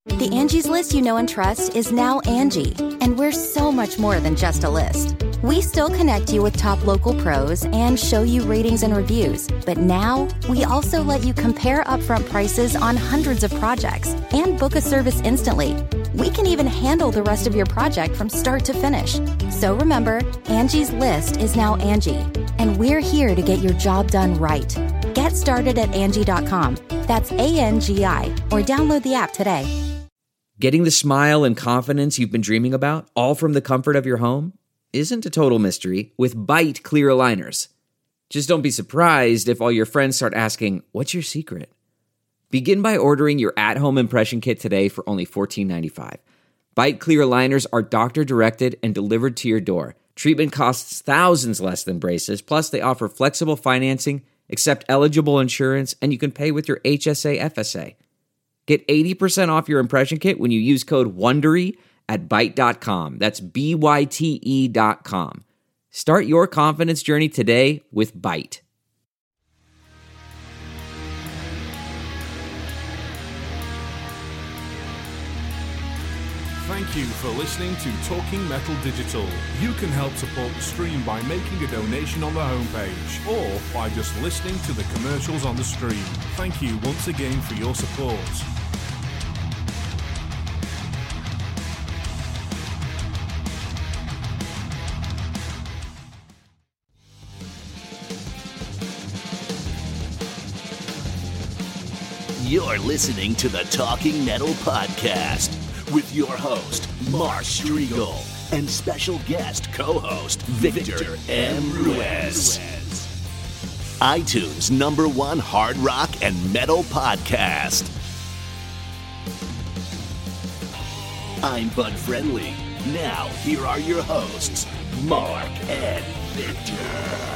The Angie's List you know and trust is now Angie, and we're so much more than just a list. We still connect you with top local pros and show you ratings and reviews, but now we also let you compare upfront prices on hundreds of projects and book a service instantly. We can even handle the rest of your project from start to finish. So remember, Angie's List is now Angie, and we're here to get your job done right. Get started at Angie.com. That's ANGI, or download the app today. Getting the smile and confidence you've been dreaming about, all from the comfort of your home, isn't a total mystery with Byte clear aligners. Just don't be surprised if all your friends start asking, "What's your secret?" Begin by ordering your at-home impression kit today for only $14.95. Byte clear aligners are doctor-directed and delivered to your door. Treatment costs thousands less than braces, plus they offer flexible financing, accept eligible insurance, and you can pay with your HSA FSA. Get 80% off your impression kit when you use code WONDERY at Byte.com. That's BYTE.com. Start your confidence journey today with Byte. Thank you for listening to Talking Metal Digital. You can help support the stream by making a donation on the homepage or by just listening to the commercials on the stream. Thank you once again for your support. You're listening to the Talking Metal Podcast with your host, Mark Striegel, and special guest co-host, Victor M. Ruiz. iTunes #1 hard rock and metal podcast. I'm Bud Friendly. Now, here are your hosts, Mark and Victor.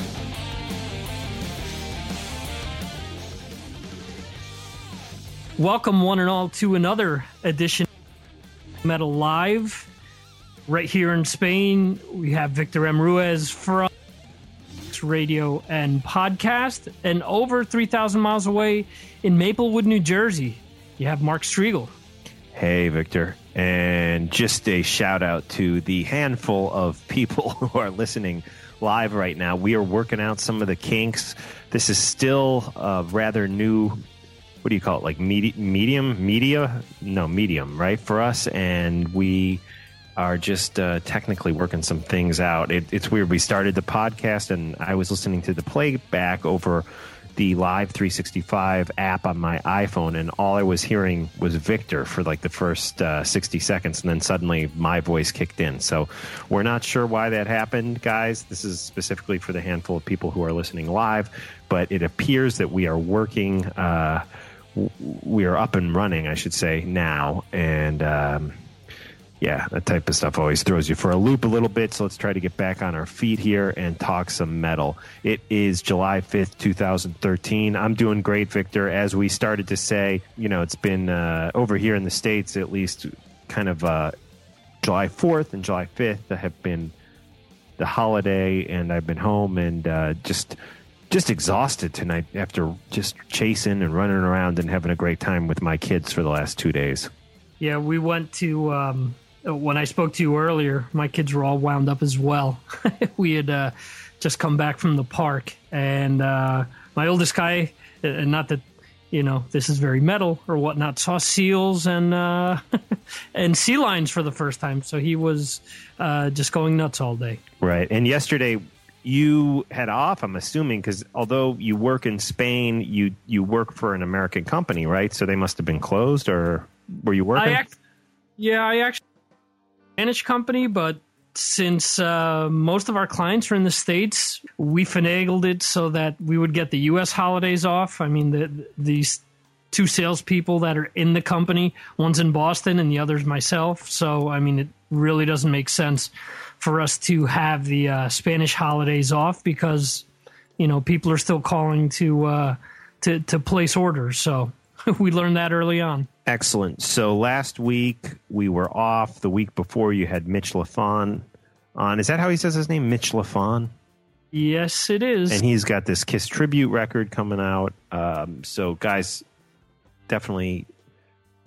Welcome, one and all, to another edition of Metal Live. Right here in Spain, we have Victor M. Ruiz from Radio and Podcast. And over 3,000 miles away in Maplewood, New Jersey, you have Mark Striegel. Hey, Victor. And just a shout out to the handful of people who are listening live right now. We are working out some of the kinks. This is still a rather new, what do you call it? Like medium, right? For us. And we are just technically working some things out. It's weird. We started the podcast and I was listening to the playback over the Live 365 app on my iPhone, and all I was hearing was Victor for like the first 60 seconds, and then suddenly my voice kicked in. So we're not sure why that happened, guys. This is specifically for the handful of people who are listening live, but it appears that we are working, we are up and running, I should say, now, and yeah, that type of stuff always throws you for a loop a little bit, so let's try to get back on our feet here and talk some metal. It is July 5th, 2013. I'm doing great, Victor. As we started to say, you know, it's been over here in the States, at least kind of July 4th and July 5th have been the holiday, and I've been home and just exhausted tonight after just chasing and running around and having a great time with my kids for the last 2 days. Yeah, we went to... when I spoke to you earlier, my kids were all wound up as well. We had just come back from the park, and my oldest guy, and not that, you know, this is very metal or whatnot, saw seals and and sea lions for the first time. So he was just going nuts all day. Right. And yesterday you had off, I'm assuming, because although you work in Spain, you work for an American company, right? So they must have been closed, or were you working? I actually Spanish company, but since most of our clients are in the States, we finagled it so that we would get the U.S. holidays off. I mean, these two salespeople that are in the company, one's in Boston and the other's myself. So, I mean, it really doesn't make sense for us to have the Spanish holidays off because, you know, people are still calling to place orders. So we learned that early on. Excellent. So last week we were off. The week before you had Mitch Lafon on. Is that how he says his name? Mitch Lafon? Yes, it is. And he's got this Kiss tribute record coming out. So guys, definitely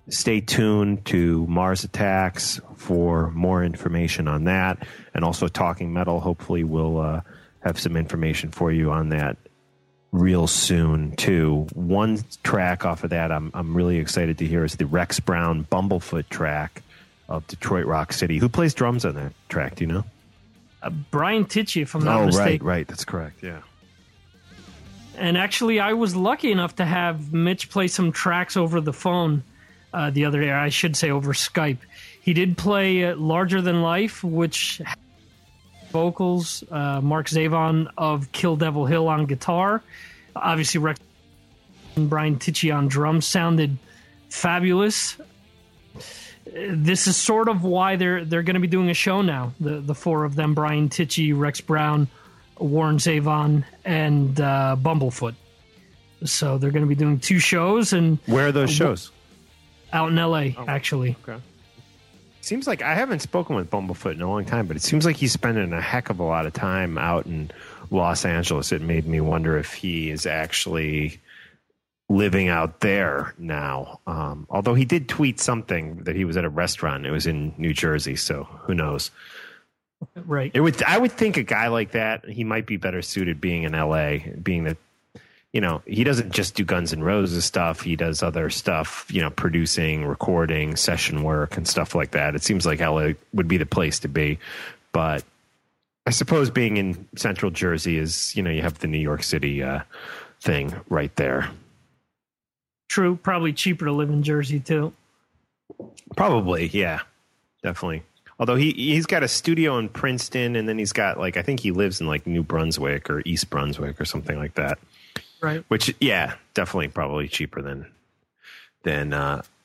stay tuned to Mars Attacks for more information on that, and also Talking Metal. Hopefully we'll have some information for you on that real soon too. One track off of that I'm really excited to hear is the Rex Brown Bumblefoot track of Detroit Rock City. Who plays drums on that track? Do you know? Brian Tichy, if I'm not mistaken. Right, that's correct. Yeah. And actually, I was lucky enough to have Mitch play some tracks over the phone the other day. I should say over Skype. He did play Larger Than Life, which vocals, Mark Zavon of Kill Devil Hill on guitar. Obviously, Rex and Brian Tichy on drums sounded fabulous. This is sort of why they're going to be doing a show now. The four of them: Brian Tichy, Rex Brown, Warren Zavon, and Bumblefoot. So they're going to be doing 2 shows. And where are those shows? Out in L.A., actually. Okay. Seems like I haven't spoken with Bumblefoot in a long time, but it seems like he's spending a heck of a lot of time out in Los Angeles. It made me wonder if he is actually living out there now. Although he did tweet something that he was at a restaurant. It was in New Jersey, so who knows? Right. I would think a guy like that, he might be better suited being in LA, being that, he doesn't just do Guns N' Roses stuff. He does other stuff, producing, recording, session work and stuff like that. It seems like LA would be the place to be. But I suppose being in central Jersey is, you have the New York City thing right there. True. Probably cheaper to live in Jersey, too. Probably, yeah. Definitely. Although he's got a studio in Princeton, and then he's got, I think he lives in, New Brunswick or East Brunswick or something like that. Right. Which, yeah, definitely probably cheaper than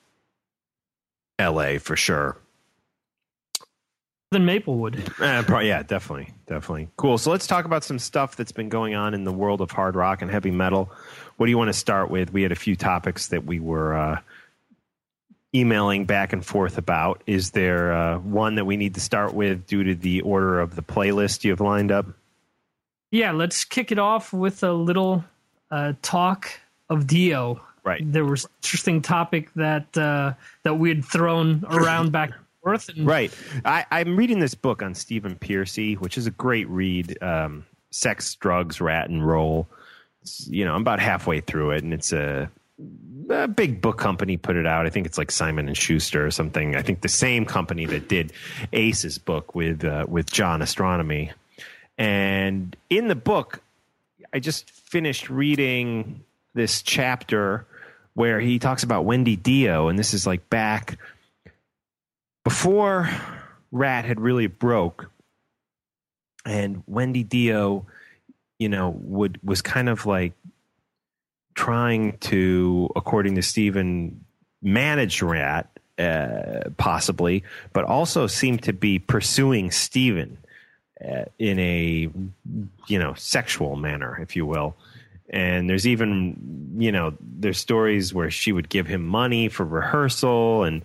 L.A. for sure. Than Maplewood. Yeah, definitely. Cool. So let's talk about some stuff that's been going on in the world of hard rock and heavy metal. What do you want to start with? We had a few topics that we were emailing back and forth about. Is there one that we need to start with due to the order of the playlist you have lined up? Yeah, let's kick it off with a little talk of Dio. Right. There was an interesting topic that we had thrown around back and forth. Right. I'm reading this book on Stephen Pearcy, which is a great read. Sex, Drugs, Rat and Roll. I'm about halfway through it, and it's a big book company put it out. I think it's like Simon and Schuster or something. I think the same company that did Ace's book with John Astronomy. And in the book, I just finished reading this chapter where he talks about Wendy Dio, and this is back before Rat had really broke, and Wendy Dio, was kind of trying to, according to Stephen, manage Rat, possibly, but also seemed to be pursuing Stephen in a, sexual manner, if you will. And there's even, there's stories where she would give him money for rehearsal, and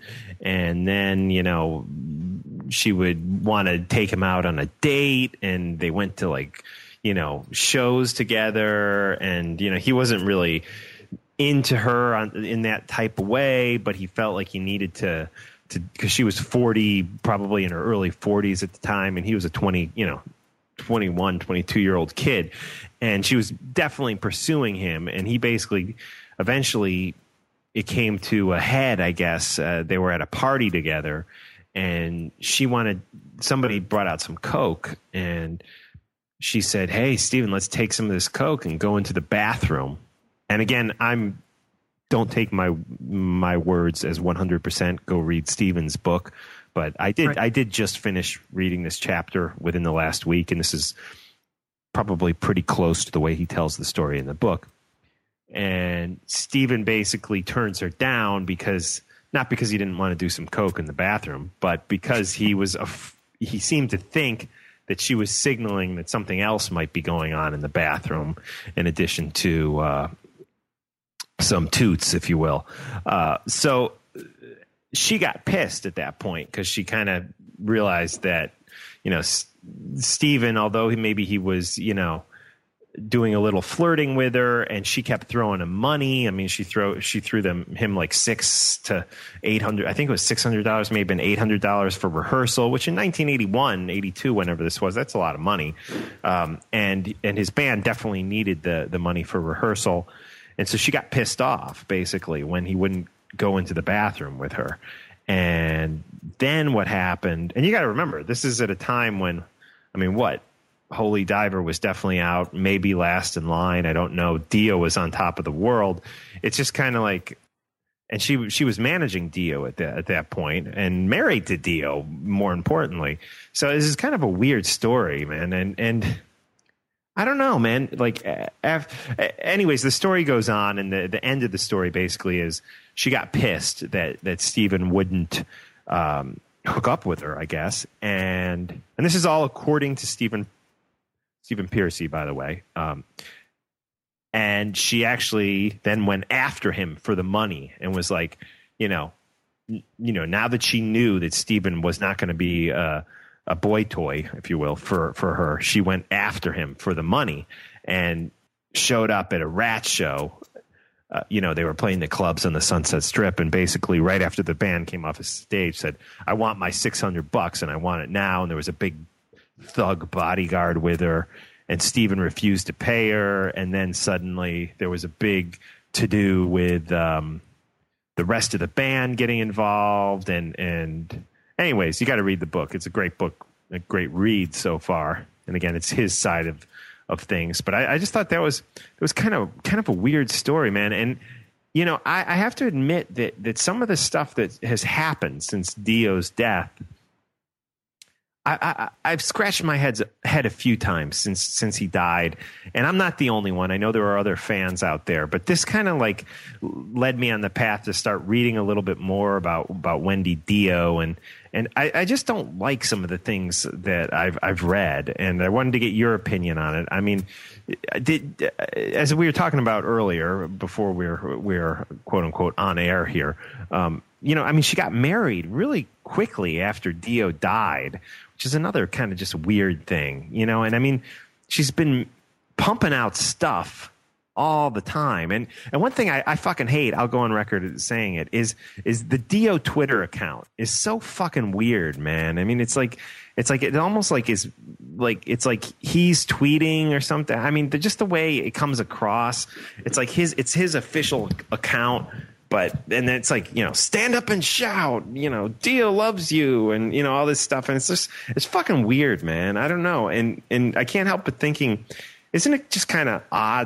then, she would want to take him out on a date, and they went to shows together, and he wasn't really into her in that type of way, but he felt like he needed to because she was 40, probably in her early 40s at the time, and he was a 21, 22-year-old kid, and she was definitely pursuing him, and he basically eventually it came to a head, I guess. They were at a party together, and somebody brought out some Coke, and she said, "Hey, Stephen, let's take some of this Coke and go into the bathroom." And again, don't take my words as 100%. Go read Stephen's book. But I did just finish reading this chapter within the last week, and this is probably pretty close to the way he tells the story in the book. And Stephen basically turns her down not because he didn't want to do some Coke in the bathroom, but because he seemed to think that she was signaling that something else might be going on in the bathroom, in addition to some toots, if you will. So she got pissed at that point because she kind of realized that, Stephen, although he was, doing a little flirting with her, and she kept throwing him money. I mean, she threw him like $600 to $800. I think it was $600, maybe $800 for rehearsal, which in 1981, 82, whenever this was, that's a lot of money. And his band definitely needed the money for rehearsal. And so she got pissed off basically when he wouldn't go into the bathroom with her. And then what happened, and you got to remember, this is at a time when, I mean, Holy Diver was definitely out, maybe last in line. I don't know. Dio was on top of the world. It's just kind of like, and she was managing Dio at that point, and married to Dio, more importantly. So this is kind of a weird story, man. And I don't know, man. Like, anyways, the story goes on, and the end of the story basically is she got pissed that Steven wouldn't hook up with her, I guess. And this is all according to Stephen Pearcy, by the way. And she actually then went after him for the money and was like, now that she knew that Steven was not going to be a boy toy, if you will, for her, she went after him for the money and showed up at a rat show. They were playing the clubs on the Sunset Strip, and basically right after the band came off the stage said, I want my $600 and I want it now. And there was a big thug bodyguard with her, and Steven refused to pay her. And then suddenly there was a big to-do with the rest of the band getting involved. And anyways, you got to read the book. It's a great book, a great read so far. And again, it's his side of things. But I just thought it was kind of a weird story, man. And I have to admit that some of the stuff that has happened since Dio's death, I've scratched my head a few times since he died, and I'm not the only one. I know there are other fans out there, but this kind of like led me on the path to start reading a little bit more about Wendy Dio, and I just don't like some of the things that I've read, and I wanted to get your opinion on it. I mean, as we were talking about earlier before we're quote unquote on air here, she got married really quickly after Dio died, which is another kind of just weird thing, and I mean, she's been pumping out stuff all the time. And one thing I fucking hate, I'll go on record saying it, is the Dio Twitter account is so fucking weird, man. I mean, it's almost like he's tweeting or something. I mean, just the way it comes across, it's like it's his official account. And then it's like, stand up and shout, Dio loves you, and, all this stuff. And it's fucking weird, man. I don't know. And I can't help but thinking, isn't it just kind of odd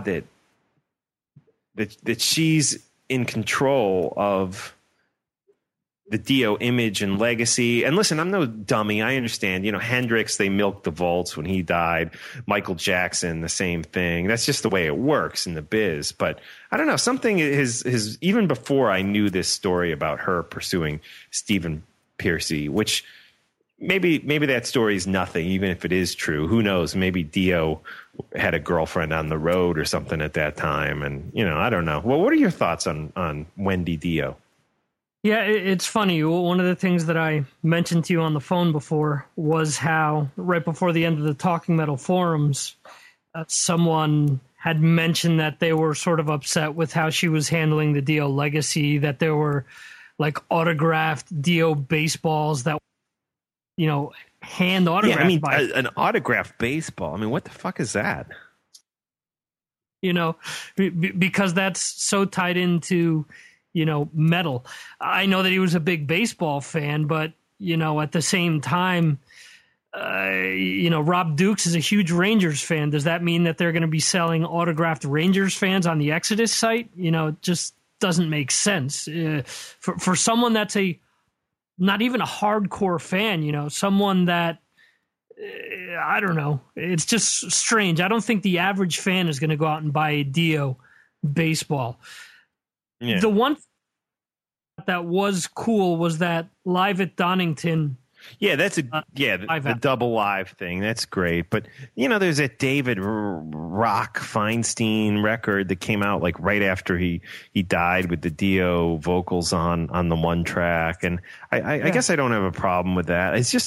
that she's in control of the Dio image and legacy? And listen, I'm no dummy. I understand, Hendrix, they milked the vaults when he died. Michael Jackson, the same thing. That's just the way it works in the biz. But I don't know, something is even before I knew this story about her pursuing Stephen Pearcy, which maybe that story is nothing, even if it is true. Who knows? Maybe Dio had a girlfriend on the road or something at that time. And, I don't know. Well, what are your thoughts on Wendy Dio? Yeah, it's funny. One of the things that I mentioned to you on the phone before was how right before the end of the Talking Metal forums, someone had mentioned that they were sort of upset with how she was handling the Dio legacy, that there were like autographed Dio baseballs that, hand autographed. Yeah, I mean, by an autographed baseball. I mean, what the fuck is that? Because that's so tied into, metal. I know that he was a big baseball fan, but, at the same time, Rob Dukes is a huge Rangers fan. Does that mean that they're going to be selling autographed Rangers fans on the Exodus site? It just doesn't make sense. For someone that's not even a hardcore fan, someone that, I don't know. It's just strange. I don't think the average fan is going to go out and buy a Dio baseball. Yeah. The one that was cool was that Live at Donington. Yeah, that's the double live thing. That's great. But, there's that David Rock Feinstein record that came out like right after he died with the Dio vocals on the one track. And I guess I don't have a problem with that. It's just,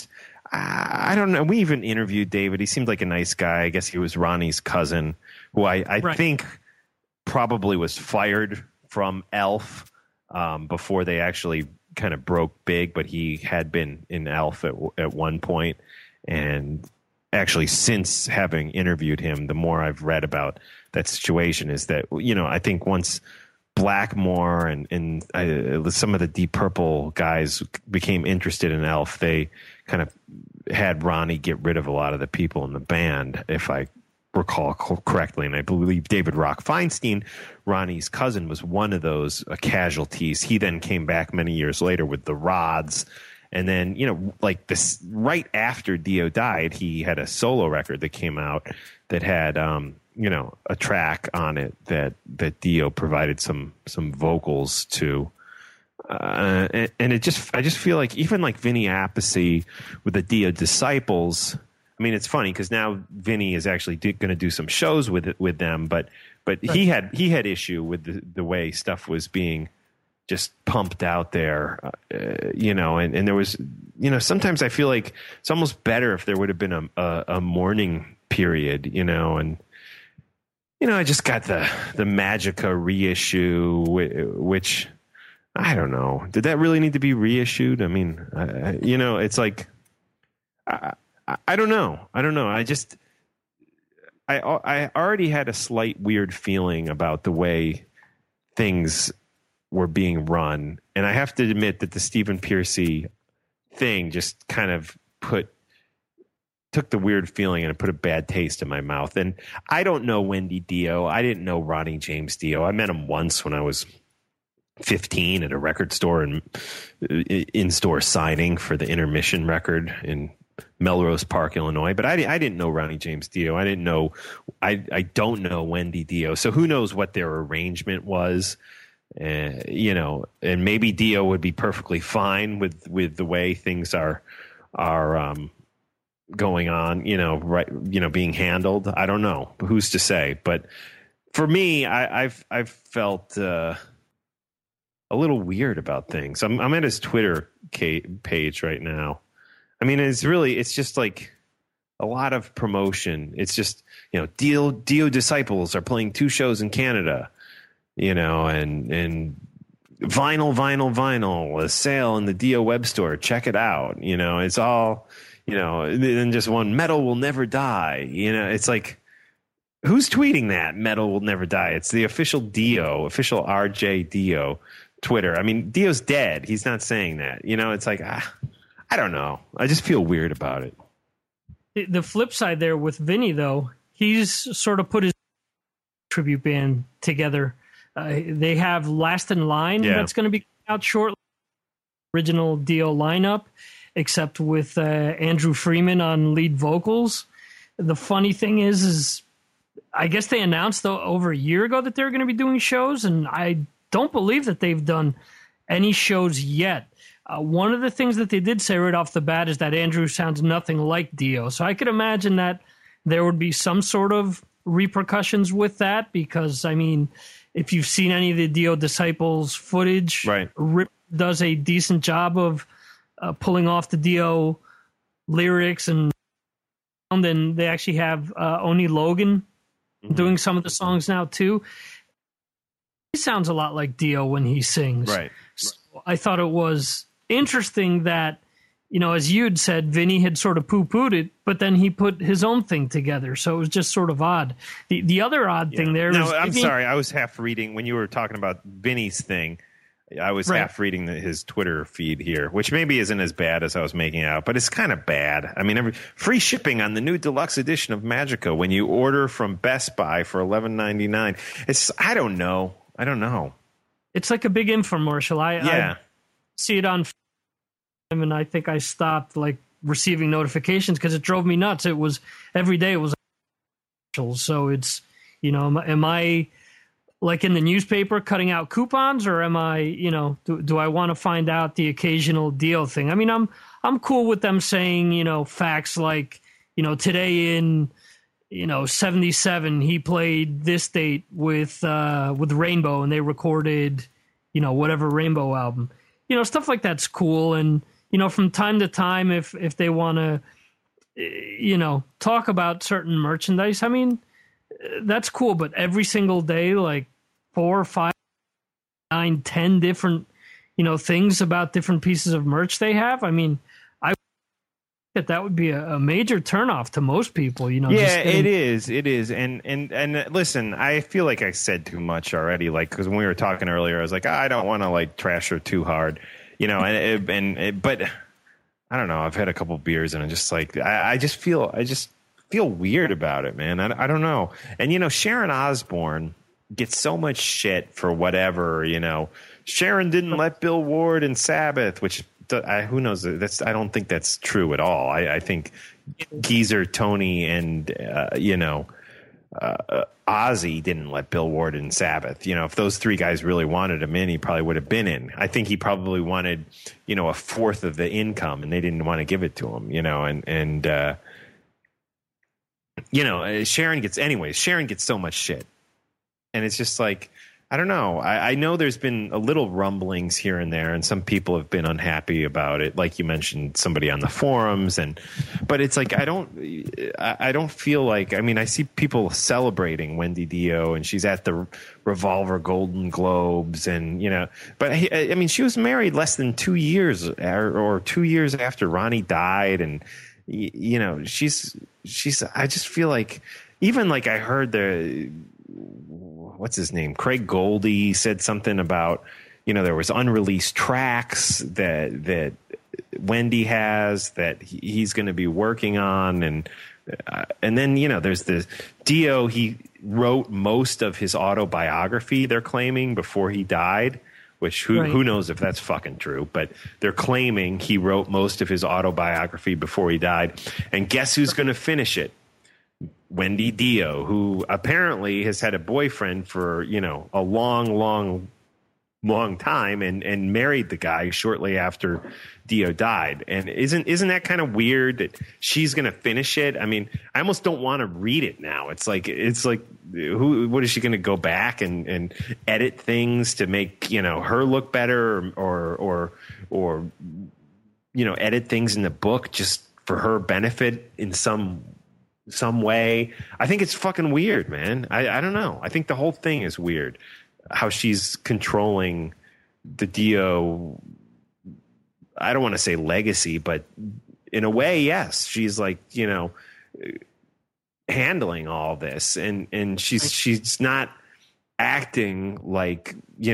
I don't know. We even interviewed David. He seemed like a nice guy. I guess he was Ronnie's cousin, who I think probably was fired from Elf before they actually kind of broke big, but he had been in Elf at one point. And actually, since having interviewed him, the more I've read about that situation is that, I think once Blackmore and some of the Deep Purple guys became interested in Elf, they kind of had Ronnie get rid of a lot of the people in the band, if I recall correctly. And I believe David Rock Feinstein, Ronnie's cousin, was one of those casualties. He then came back many years later with the Rods. And then, like this, right after Dio died, he had a solo record that came out that had, a track on it that Dio provided some vocals to. And I just feel like even like Vinny Appice with the Dio Disciples. I mean, it's funny because now Vinny is actually going to do some shows with them, but he had issue with the way stuff was being just pumped out there, and there was, sometimes I feel like it's almost better if there would have been a mourning period, and, I just got the Magica reissue, which I don't know. Did that really need to be reissued? I mean, it's like, I don't know. I already had a slight weird feeling about the way things were being run. And I have to admit that the Stephen Pearcy thing just kind of took the weird feeling and it put a bad taste in my mouth. And I don't know Wendy Dio. I didn't know Ronnie James Dio. I met him once when I was 15 at a record store and in-store signing for the Intermission record in Melrose Park, Illinois. But I didn't know Ronnie James Dio. I don't know Wendy Dio. So who knows what their arrangement was. And maybe Dio would be perfectly fine with the way things are going on, being handled. I don't know. Who's to say? But for me, I've felt a little weird about things. I'm at his Twitter page right now. I mean, it's just like a lot of promotion. It's just, Dio Disciples are playing 2 shows in Canada. And vinyl, a sale in the Dio web store. Check it out. It's all, then just one, metal will never die. It's like, who's tweeting that? Metal will never die. It's the official official RJ Dio Twitter. I mean, Dio's dead. He's not saying that. It's like, I don't know. I just feel weird about it. The flip side there with Vinny, though, he's sort of put his tribute band together. They have Last in Line that's going to be out shortly. Original Dio lineup, except with Andrew Freeman on lead vocals. The funny thing is I guess they announced over a year ago that they're going to be doing shows, and I don't believe that they've done any shows yet. One of the things that they did say right off the bat is that Andrew sounds nothing like Dio. So I could imagine that there would be some sort of repercussions with that because, I mean, if you've seen any of the Dio Disciples footage, right. Rip does a decent job of pulling off the Dio lyrics, and then they actually have Oni Logan doing some of the songs now too. He sounds a lot like Dio when he sings. Right. So I thought it was interesting that, as you'd said, Vinny had sort of poo-pooed it, but then he put his own thing together. So it was just sort of odd. The other odd thing there is... I'm sorry. I was half reading, when you were talking about Vinny's thing, I was half reading his Twitter feed here, which maybe isn't as bad as I was making out, but it's kind of bad. I mean, free shipping on the new deluxe edition of Magica when you order from Best Buy for $11.99. It's, I don't know. It's like a big infomercial. I see it on, and I think I stopped receiving notifications because it drove me nuts. It was every day. It was so it's am I like in the newspaper cutting out coupons, or am I do I want to find out the occasional deal thing? I mean, I'm cool with them saying facts like today in 77 he played this date with Rainbow and they recorded whatever Rainbow album. Stuff like that's cool. And from time to time, if they want to, talk about certain merchandise, I mean, that's cool. But every single day, like 4, 5, 9, 10 different, things about different pieces of merch they have. I mean, that would be a major turnoff to most people, Yeah, it is. And listen, I feel like I said too much already. Like, because when we were talking earlier, I was like, I don't want to like trash her too hard, but I don't know. I've had a couple beers and I'm just like, I just feel weird about it, man. I don't know. And Sharon Osbourne gets so much shit for whatever. Sharon didn't let Bill Ward and Sabbath, which. Who knows? I don't think that's true at all. I think Geezer, Tony, and Ozzy didn't let Bill Ward in Sabbath. If those three guys really wanted him in, he probably would have been in. I think he probably wanted, a fourth of the income, and they didn't want to give it to him. Sharon gets so much shit, and it's just like. I don't know. I know there's been a little rumblings here and there, and some people have been unhappy about it. Like you mentioned, somebody on the forums, but it's like I don't feel like. I mean, I see people celebrating Wendy Dio, and she's at the Revolver Golden Globes, and But I mean, she was married less than 2 years, or 2 years after Ronnie died, and she's. I just feel like even like I heard what's his name? Craig Goldie said something about, there was unreleased tracks that Wendy has that he's going to be working on. And then, there's the Dio. He wrote most of his autobiography, they're claiming, before he died, which who knows if that's fucking true, but they're claiming he wrote most of his autobiography before he died. And guess who's going to finish it? Wendy Dio, who apparently has had a boyfriend for, a long time and married the guy shortly after Dio died. And isn't that kind of weird that she's going to finish it? I mean, I almost don't want to read it now. It's like what is she going to go back and edit things to make, her look better or edit things in the book just for her benefit in some way. I think it's fucking weird, man. I don't know. I think the whole thing is weird. How she's controlling the Dio, I don't want to say legacy, but in a way, yes. She's like, handling all this and she's not acting like,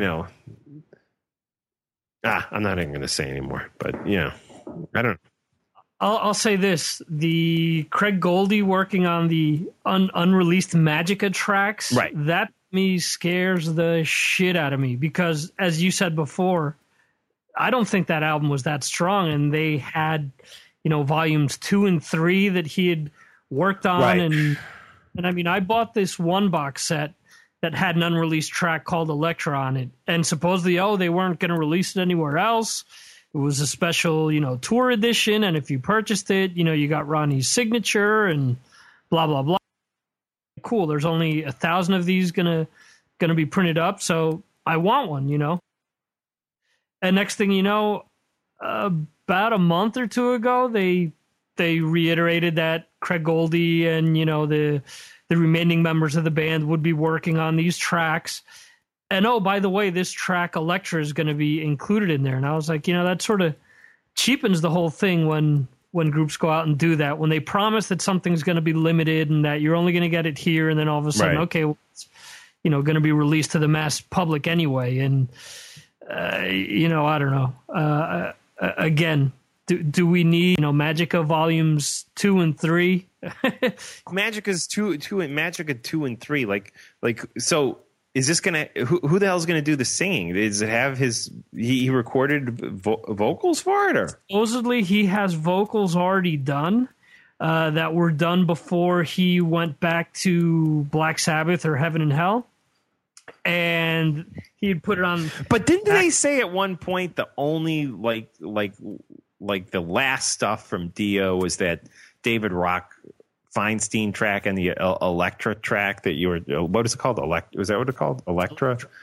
I'm not even going to say anymore, but I don't know. I'll say this: the Craig Goldie working on the unreleased Magica tracks, right? That me scares the shit out of me because, as you said before, I don't think that album was that strong, and they had, volumes 2 and 3 that he had worked on, right. and I mean, I bought this one box set that had an unreleased track called Electra on it, and supposedly, they weren't going to release it anywhere else. It was a special, tour edition, and if you purchased it, you got Ronnie's signature and blah blah blah. Cool. There's only 1,000 of these gonna be printed up, so I want one, And next thing you know, about a month or two ago, they reiterated that Craig Goldie and the remaining members of the band would be working on these tracks. And by the way, this track Electra is going to be included in there. And I was like, that sort of cheapens the whole thing when groups go out and do that. When they promise that something's going to be limited and that you're only going to get it here, and then all of a sudden, right. Okay, well, it's going to be released to the mass public anyway. And I don't know. Again, do we need Magica volumes 2 and 3? Magica's Magica 2 and 3. Like so. Is this gonna? Who the hell's gonna do the singing? Does it have he recorded vocals for it, or supposedly he has vocals already done that were done before he went back to Black Sabbath or Heaven and Hell, and he'd put it on. But didn't they say at one point the only like the last stuff from Dio was that David Rock Feinstein track and the Electra track that you were, what is it called? Was that what it's called? Electra?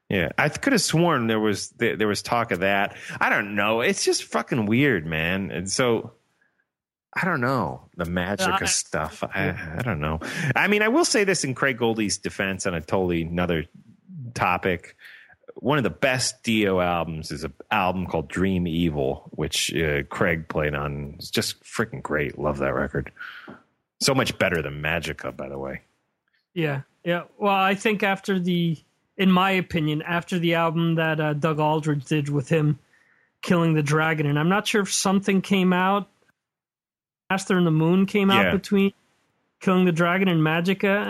Yeah, I could have sworn there was talk of that. I don't know. It's just fucking weird, man. And so I don't know the Magica stuff. I don't know. I mean, I will say this in Craig Goldie's defense on a totally another topic. One of the best Dio albums is an album called Dream Evil, which Craig played on. It's just freaking great. Love that record. So much better than Magica, by the way. Yeah. Well, I think in my opinion, after the album that Doug Aldrich did with him, Killing the Dragon, and I'm not sure if something came out, Master and the Moon came out between Killing the Dragon and Magica.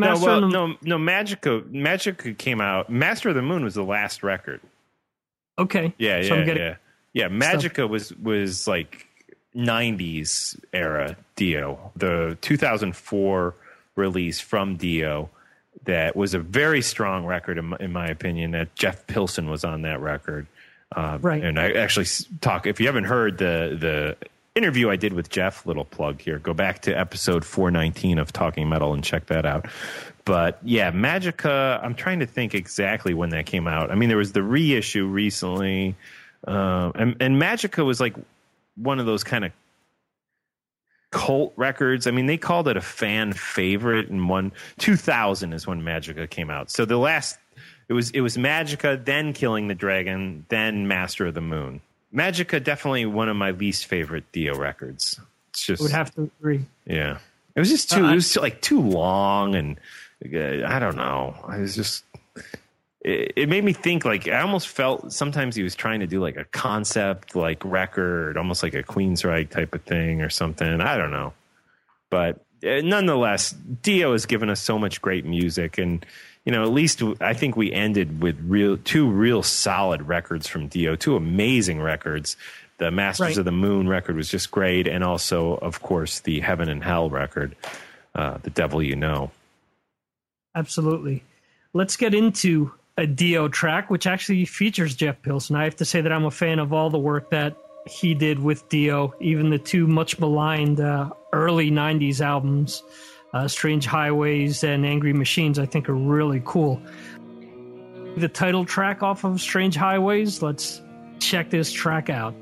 Magica came out. Master of the Moon was the last record. Okay. Yeah. Magica was like 90s era Dio. The 2004 release from Dio that was a very strong record in my opinion. That Jeff Pilson was on that record. Right. And I actually if you haven't heard the interview I did with Jeff, little plug here, go back to episode 419 of Talking Metal and check that out. But yeah, Magica, I'm trying to think exactly when that came out. I mean, there was the reissue recently, and Magica was like one of those kind of cult records. I mean, they called it a fan favorite, and 2000 is when Magica came out. So it was Magica, then Killing the Dragon, then Master of the Moon. Magica, definitely one of my least favorite Dio records. It's just, I would have to agree. Yeah, it was just too. It was like too long, and I don't know. I was just. It made me think. Like I almost felt sometimes he was trying to do like a concept like record, almost like a Queensryche type of thing or something. I don't know, but nonetheless, Dio has given us so much great music, and at least I think we ended with two real solid records from Dio, two amazing records. The Masters of the Moon record was just great, and also, of course, the Heaven and Hell record, The Devil You Know. Absolutely. Let's get into a Dio track, which actually features Jeff Pilson. I have to say that I'm a fan of all the work that he did with Dio, even the two much maligned early 90s albums. Strange Highways and Angry Machines, I think, are really cool. The title track off of Strange Highways, let's check this track out.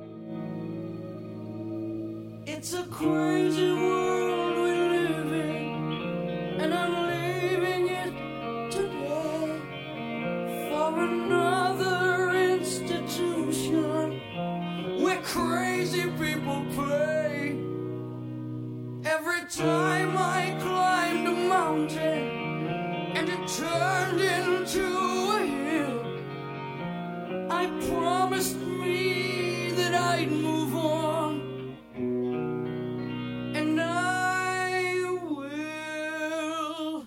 It's a crazy world we live in, and I'm leaving it today for another institution where crazy people pray. Every time I climbed a mountain and it turned into a hill, I promised me that I'd move on, and I will.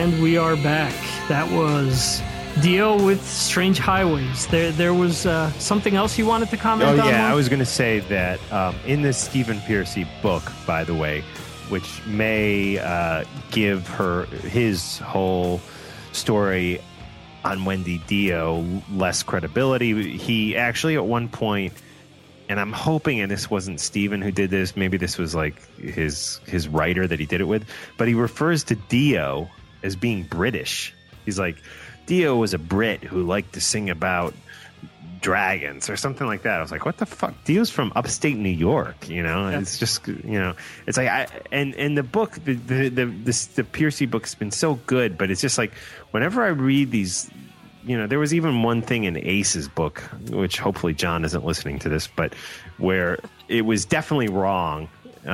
And we are back. That was Dio with Strange Highways. There was something else you wanted to comment on? Oh, yeah. Mark? I was going to say that in this Stephen Piercy book, by the way, which may give his whole story on Wendy Dio less credibility. He actually at one point, and I'm hoping, and this wasn't Stephen who did this, maybe this was like his writer that he did it with, but he refers to Dio as being British. He's like, Dio was a Brit who liked to sing about dragons or something like that. I was like, what the fuck? Dio's from upstate New York, you know? Yeah. It's just, you know, it's like, and the book, the Piercy book has been so good, but it's just like, whenever I read these, you know, there was even one thing in Ace's book, which hopefully John isn't listening to this, but where it was definitely wrong.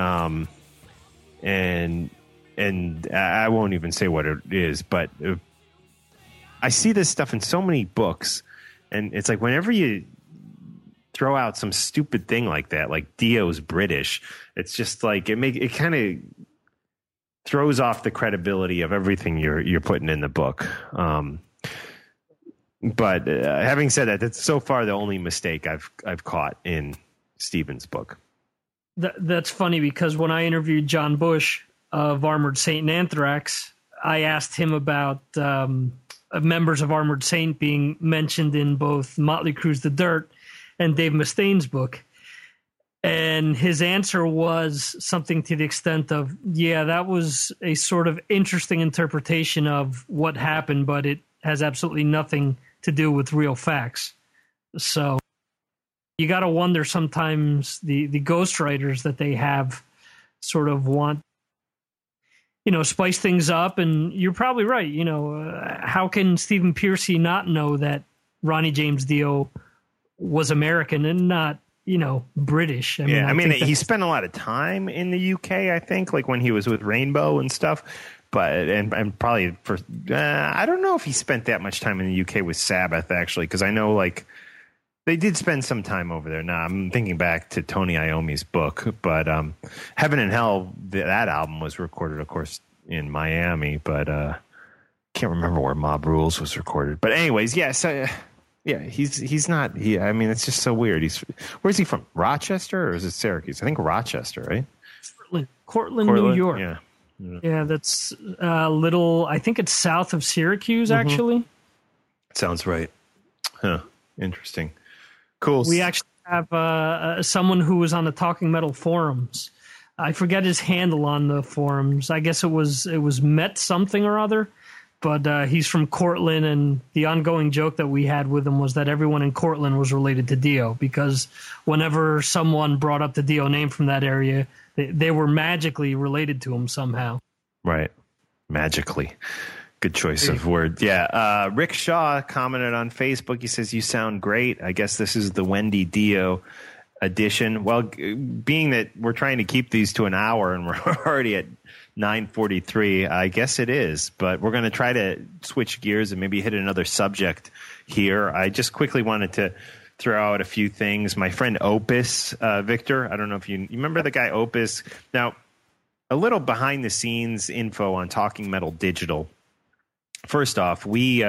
And I won't even say what it is, but I see this stuff in so many books, and it's like whenever you throw out some stupid thing like that, like Dio's British, it's just like it kind of throws off the credibility of everything you're putting in the book. But having said that, that's so far the only mistake I've caught in Stephen's book. That's funny because when I interviewed John Bush of Armored Saint and Anthrax, I asked him about members of Armored Saint being mentioned in both Motley Crue's The Dirt and Dave Mustaine's book. And his answer was something to the extent of, yeah, that was a sort of interesting interpretation of what happened, but it has absolutely nothing to do with real facts. So you got to wonder sometimes the ghostwriters that they have sort of want, you know, spice things up. And you're probably right. You know, how can Stephen Piercy not know that Ronnie James Dio was American and not, you know, British? I mean, he spent a lot of time in the UK, I think, like when he was with Rainbow and stuff. But and probably for I don't know if he spent that much time in the UK with Sabbath, actually, because I know like they did spend some time over there. Now I'm thinking back to Tony Iommi's book, but Heaven and Hell, that album was recorded, of course, in Miami, but can't remember where Mob Rules was recorded. But anyways, yeah, so yeah, he's not. I mean, it's just so weird. Where's he from? Rochester or is it Syracuse? I think Rochester, right? Cortland, New York. Yeah. Yeah, that's a little, I think it's south of Syracuse, actually. Sounds right. Huh. Interesting. Cool. We actually have someone who was on the Talking Metal forums. I forget his handle on the forums. I guess it was Met something or other, but he's from Cortland, and the ongoing joke that we had with him was that everyone in Cortland was related to Dio, because whenever someone brought up the Dio name from that area, they were magically related to him somehow. Right. Magically. Good choice of word. Yeah. Rick Shaw commented on Facebook. He says, "You sound great. I guess this is the Wendy Dio edition." Well, being that we're trying to keep these to an hour and we're already at 9:43, I guess it is. But we're going to try to switch gears and maybe hit another subject here. I just quickly wanted to throw out a few things. My friend Opus, Victor, I don't know if you remember the guy Opus. Now, a little behind the scenes info on Talking Metal Digital. First off, we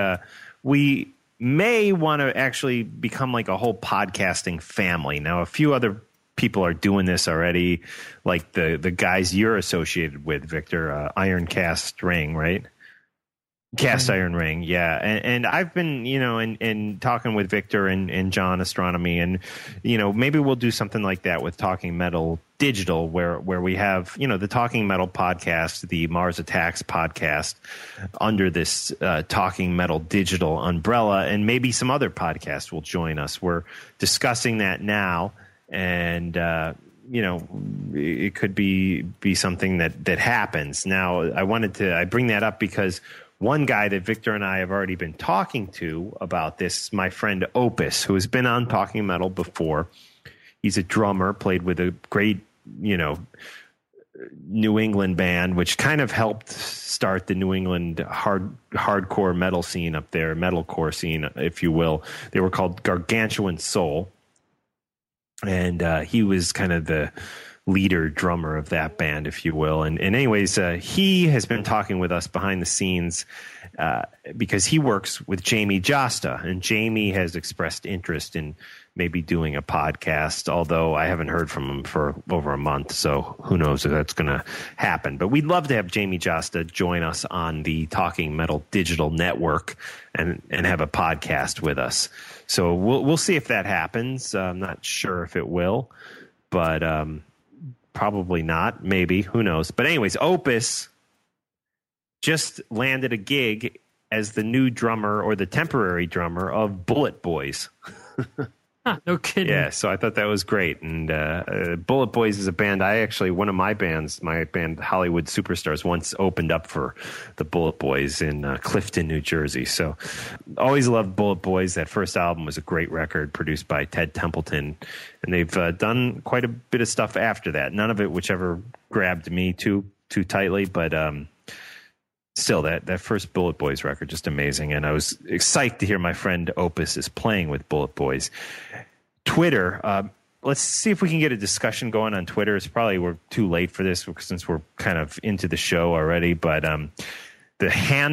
may want to actually become like a whole podcasting family. Now, a few other people are doing this already, like the guys you're associated with, Victor, Iron Cast Ring, right? Cast Iron Ring, yeah. And I've been, you know, and talking with Victor and John Astronomy, and, you know, maybe we'll do something like that with Talking Metal Digital, where we have, you know, the Talking Metal podcast, the Mars Attacks podcast under this Talking Metal Digital umbrella, and maybe some other podcasts will join us. We're discussing that now, and you know, it could be something that happens. Now, I bring that up because one guy that Victor and I have already been talking to about this is my friend Opus, who has been on Talking Metal before. He's a drummer, played with a great, you know, New England band, which kind of helped start the New England hardcore metal scene up there, metalcore scene, if you will. They were called Gargantuan Soul. And he was kind of the leader drummer of that band, if you will. And anyways, he has been talking with us behind the scenes because he works with Jamie Josta, and Jamie has expressed interest in maybe doing a podcast, although I haven't heard from him for over a month, so who knows if that's going to happen. But we'd love to have Jamie Josta join us on the Talking Metal Digital Network and have a podcast with us. So we'll see if that happens. I'm not sure if it will, but probably not. Maybe. Who knows? But anyways, Opus just landed a gig as the new drummer or the temporary drummer of Bullet Boys. No kidding. Yeah, so I thought that was great. And Bullet Boys is a band. One of my bands, my band Hollywood Superstars, once opened up for the Bullet Boys in Clifton, New Jersey. So always loved Bullet Boys. That first album was a great record produced by Ted Templeton. And they've done quite a bit of stuff after that. None of it whichever grabbed me too tightly, but still, that first Bullet Boys record, just amazing. And I was psyched to hear my friend Opus is playing with Bullet Boys. Twitter, let's see if we can get a discussion going on Twitter. We're too late for this since we're kind of into the show already. But the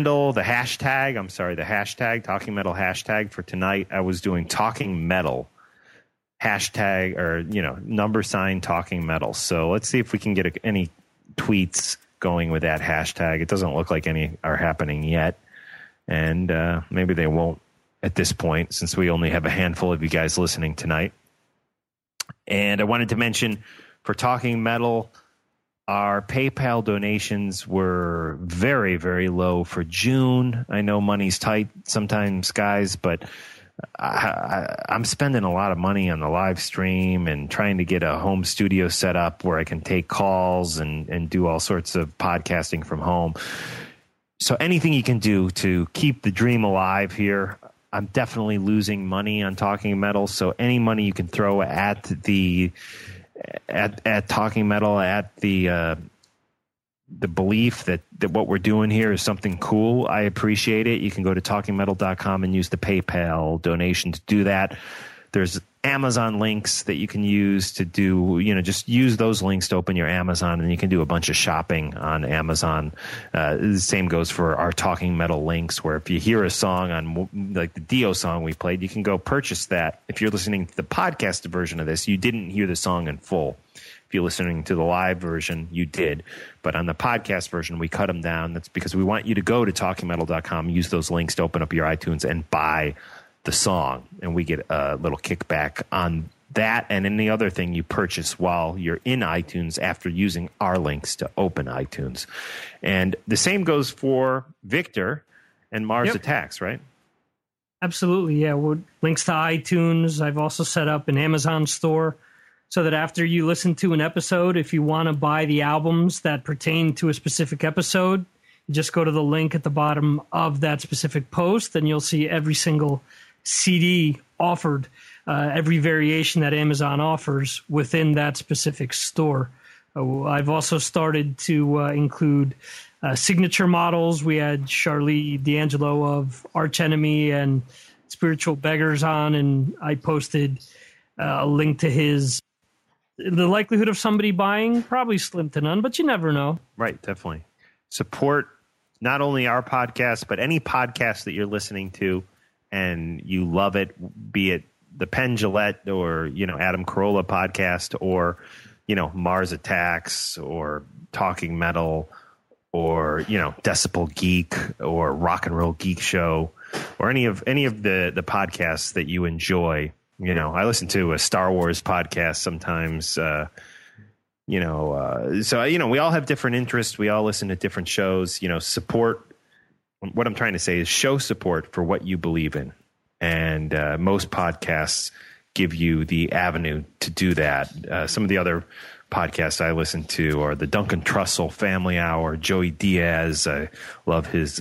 hashtag, Talking Metal hashtag for tonight, I was doing Talking Metal hashtag or, # Talking Metal. So let's see if we can get any tweets going with that hashtag. It doesn't look like any are happening yet, and maybe they won't at this point since we only have a handful of you guys listening tonight. And I wanted to mention for Talking Metal, our PayPal donations were very, very low for June. I know money's tight sometimes, guys, but I'm spending a lot of money on the live stream and trying to get a home studio set up where I can take calls and do all sorts of podcasting from home. So anything you can do to keep the dream alive here. I'm definitely losing money on Talking Metal. So any money you can throw at Talking Metal, at the belief that what we're doing here is something cool, I appreciate it. You can go to talkingmetal.com and use the PayPal donation to do that. There's Amazon links that you can use to do, just use those links to open your Amazon, and you can do a bunch of shopping on Amazon. The same goes for our Talking Metal links, where if you hear a song on like the Dio song we played, you can go purchase that. If you're listening to the podcast version of this, you didn't hear the song in full. If you're listening to the live version, you did. But on the podcast version, we cut them down. That's because we want you to go to talkingmetal.com, use those links to open up your iTunes and buy the song. And we get a little kickback on that and any other thing you purchase while you're in iTunes after using our links to open iTunes. And the same goes for Victor and Mars Attacks, right? Absolutely, yeah. Links to iTunes. I've also set up an Amazon store so that after you listen to an episode, if you want to buy the albums that pertain to a specific episode, you just go to the link at the bottom of that specific post, and you'll see every single CD offered, every variation that Amazon offers within that specific store. I've also started to include signature models. We had Charlie D'Angelo of Arch Enemy and Spiritual Beggars on, and I posted a link to his. The likelihood of somebody buying, probably slim to none, but you never know. Right, definitely. Support not only our podcast, but any podcast that you're listening to and you love it, be it the Penn Jillette or, Adam Carolla podcast or, Mars Attacks or Talking Metal or, Decibel Geek or Rock and Roll Geek Show or any of the podcasts that you enjoy. I listen to a Star Wars podcast sometimes, so, we all have different interests. We all listen to different shows, support. What I'm trying to say is show support for what you believe in. And most podcasts give you the avenue to do that. Some of the other podcasts I listen to are the Duncan Trussell Family Hour, Joey Diaz. I love his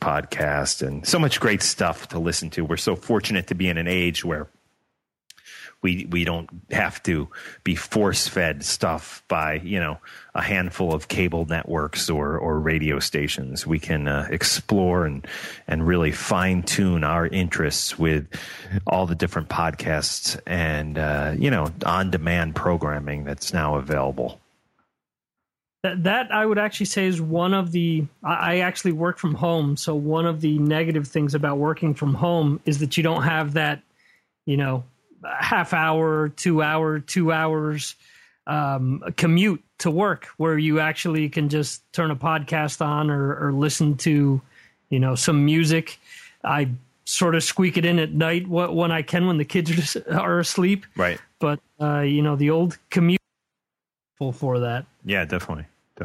podcast and so much great stuff to listen to. We're so fortunate to be in an age where we don't have to be force-fed stuff by, a handful of cable networks or radio stations. We can explore and really fine-tune our interests with all the different podcasts and, on-demand programming that's now available. That I would actually say is one of the, I actually work from home. So one of the negative things about working from home is that you don't have that, half hour, 2 hour, 2 hours commute to work where you actually can just turn a podcast on or listen to, some music. I sort of squeak it in at night when I can, when the kids are asleep. Right. But, the old commute for that. Yeah, definitely.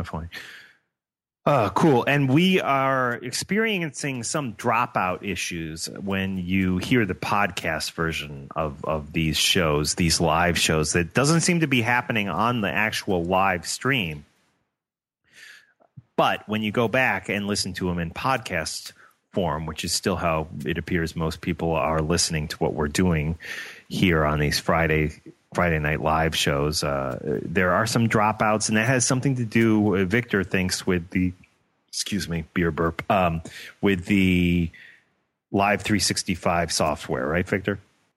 Cool. And we are experiencing some dropout issues when you hear the podcast version of these shows, these live shows. That doesn't seem to be happening on the actual live stream. But when you go back and listen to them in podcast form, which is still how it appears most people are listening to what we're doing here on these Friday Night Live shows, there are some dropouts, and that has something to do, Victor thinks, with the, beer burp, with the Live 365 software, right, Victor?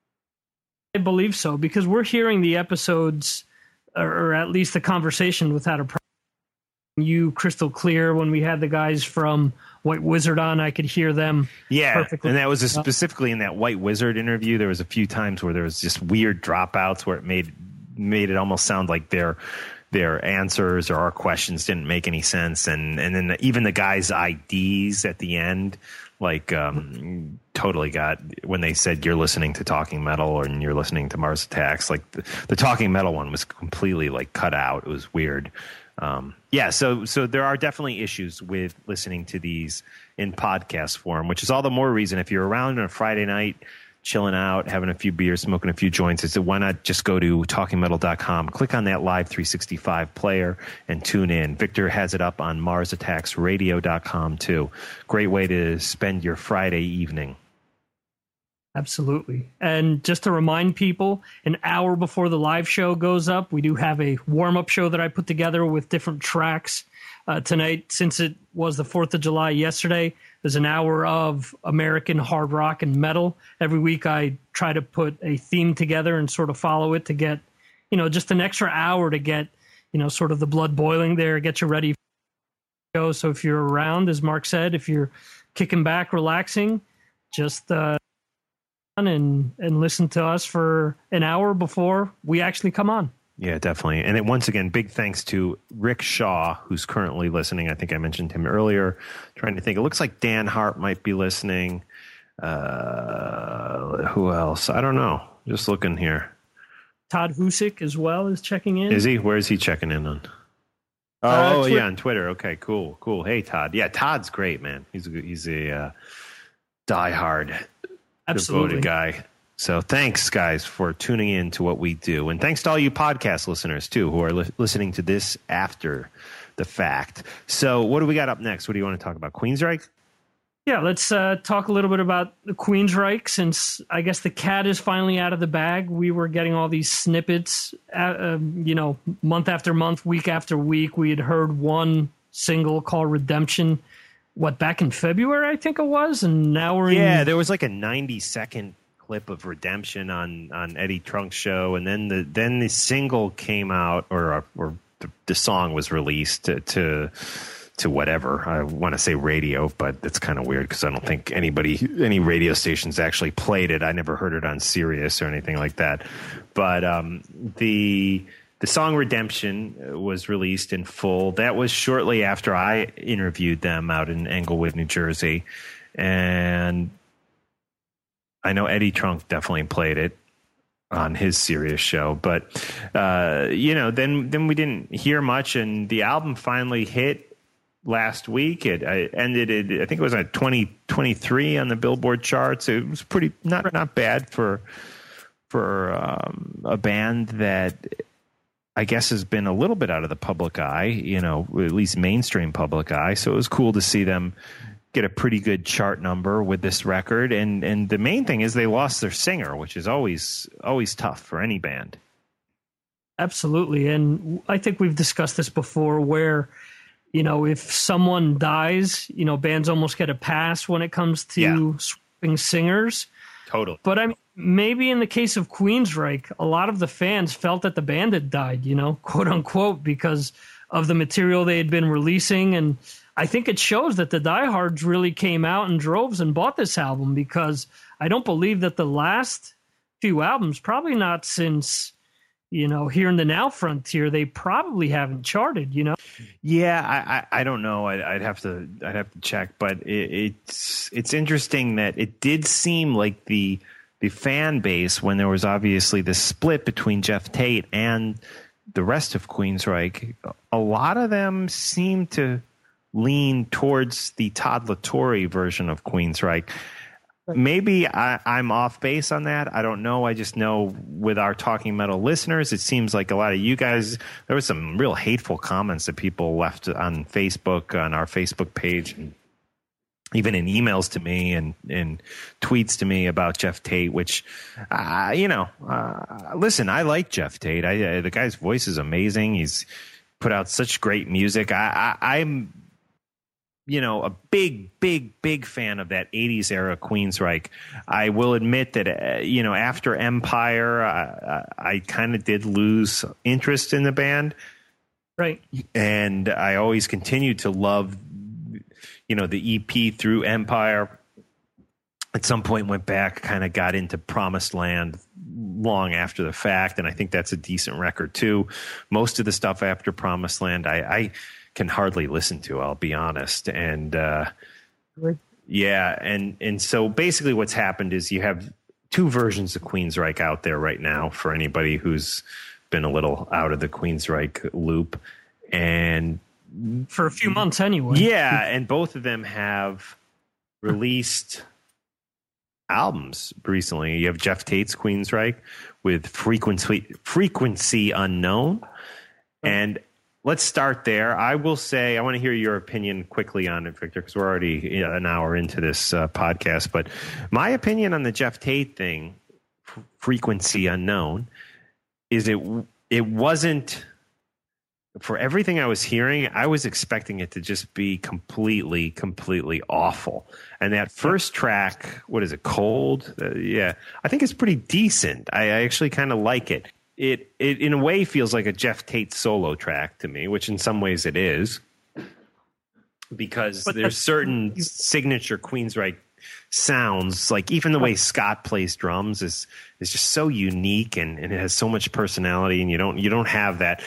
I believe so, because we're hearing the episodes, or at least the conversation without a problem. You crystal clear. When we had the guys from White Wizard on, I could hear them perfectly. And that was specifically in that White Wizard interview. There was a few times where there was just weird dropouts where it made it almost sound like their answers or our questions didn't make any sense, and then even the guys' IDs at the end, totally got, when they said you're listening to Talking Metal or you're listening to Mars Attacks, like the Talking Metal one was completely cut out. It was weird. So there are definitely issues with listening to these in podcast form, which is all the more reason if you're around on a Friday night, chilling out, having a few beers, smoking a few joints, is that why not just go to talkingmetal.com, click on that Live 365 player and tune in. Victor has it up on MarsAttacksRadio.com too. Great way to spend your Friday evening. Absolutely. And just to remind people, an hour before the live show goes up, we do have a warm-up show that I put together with different tracks. Tonight, since it was the 4th of July yesterday, there's an hour of American hard rock and metal. Every week I try to put a theme together and sort of follow it to get, just an extra hour to get, sort of the blood boiling there, get you ready for the show. So if you're around, as Mark said, if you're kicking back, relaxing, just and listen to us for an hour before we actually come on. Yeah, definitely. And then once again, big thanks to Rick Shaw, who's currently listening. I think I mentioned him earlier. Trying to think. It looks like Dan Hart might be listening. Who else? I don't know. Just looking here. Todd Husick as well is checking in. Is he? Where is he checking in on? Yeah, on Twitter. Okay, cool. Hey, Todd. Yeah, Todd's great, man. He's a diehard, devoted guy. So thanks, guys, for tuning in to what we do. And thanks to all you podcast listeners, too, who are listening to this after the fact. So what do we got up next? What do you want to talk about? Queensryche? Yeah, let's talk a little bit about the Queensryche, since I guess the cat is finally out of the bag. We were getting all these snippets, month after month, week after week. We had heard one single called Redemption, back in February, I think it was? And now we're in... Yeah, there was like a 90-second clip of Redemption on Eddie Trunk's show, and then the single came out, or the song was released to whatever, I want to say radio, but it's kind of weird because I don't think any radio stations actually played it. I never heard it on Sirius or anything like that. But the song Redemption was released in full. That was shortly after I interviewed them out in Englewood, New Jersey, and I know Eddie Trunk definitely played it on his Sirius show, but then we didn't hear much, and the album finally hit last week. It ended at, I think it was at 2023 on the Billboard charts. It was pretty not bad for a band that I guess has been a little bit out of the public eye, at least mainstream public eye. So it was cool to see them get a pretty good chart number with this record. And the main thing is they lost their singer, which is always tough for any band. Absolutely. And I think we've discussed this before where, if someone dies, bands almost get a pass when it comes to swapping singers. Totally. But maybe in the case of Queensryche, a lot of the fans felt that the band had died, quote unquote, because of the material they had been releasing. And I think it shows that the diehards really came out in droves and bought this album, because I don't believe that the last few albums, probably not since, Here in the Now Frontier, they probably haven't charted, Yeah, I don't know. I'd have to check, but it's interesting that it did seem like the fan base, when there was obviously this split between Geoff Tate and the rest of Queensryche, a lot of them seem to lean towards the Todd La Torre version of Queensryche. Maybe I'm off base on that. I don't know. I just know with our Talking Metal listeners, it seems like a lot of you guys, there was some real hateful comments that people left on Facebook, on our Facebook page, and even in emails to me and tweets to me about Geoff Tate, which, listen, I like Geoff Tate. The guy's voice is amazing. He's put out such great music. I'm a big fan of that 80s era Queensryche. I will admit that, after Empire, I kind of did lose interest in the band. Right. And I always continued to love, the EP through Empire. At some point went back, kind of got into Promised Land long after the fact. And I think that's a decent record too. Most of the stuff after Promised Land, I can hardly listen to, I'll be honest. And and so basically what's happened is you have two versions of Queensryche out there right now for anybody who's been a little out of the Queensryche loop, and for a few months anyway. Yeah, and both of them have released albums recently. You have Geoff Tate's Queensryche with Frequency Unknown, and let's start there. I will say, I want to hear your opinion quickly on it, Victor, because we're already an hour into this podcast. But my opinion on the Geoff Tate thing, Frequency Unknown, is it wasn't, for everything I was hearing, I was expecting it to just be completely awful. And that first track, what is it, Cold? I think it's pretty decent. I actually kind of like it. It in a way feels like a Geoff Tate solo track to me, which in some ways it is, because there's certain signature Queensryche sounds, like even the way Scott plays drums is just so unique, and it has so much personality, and you don't have that.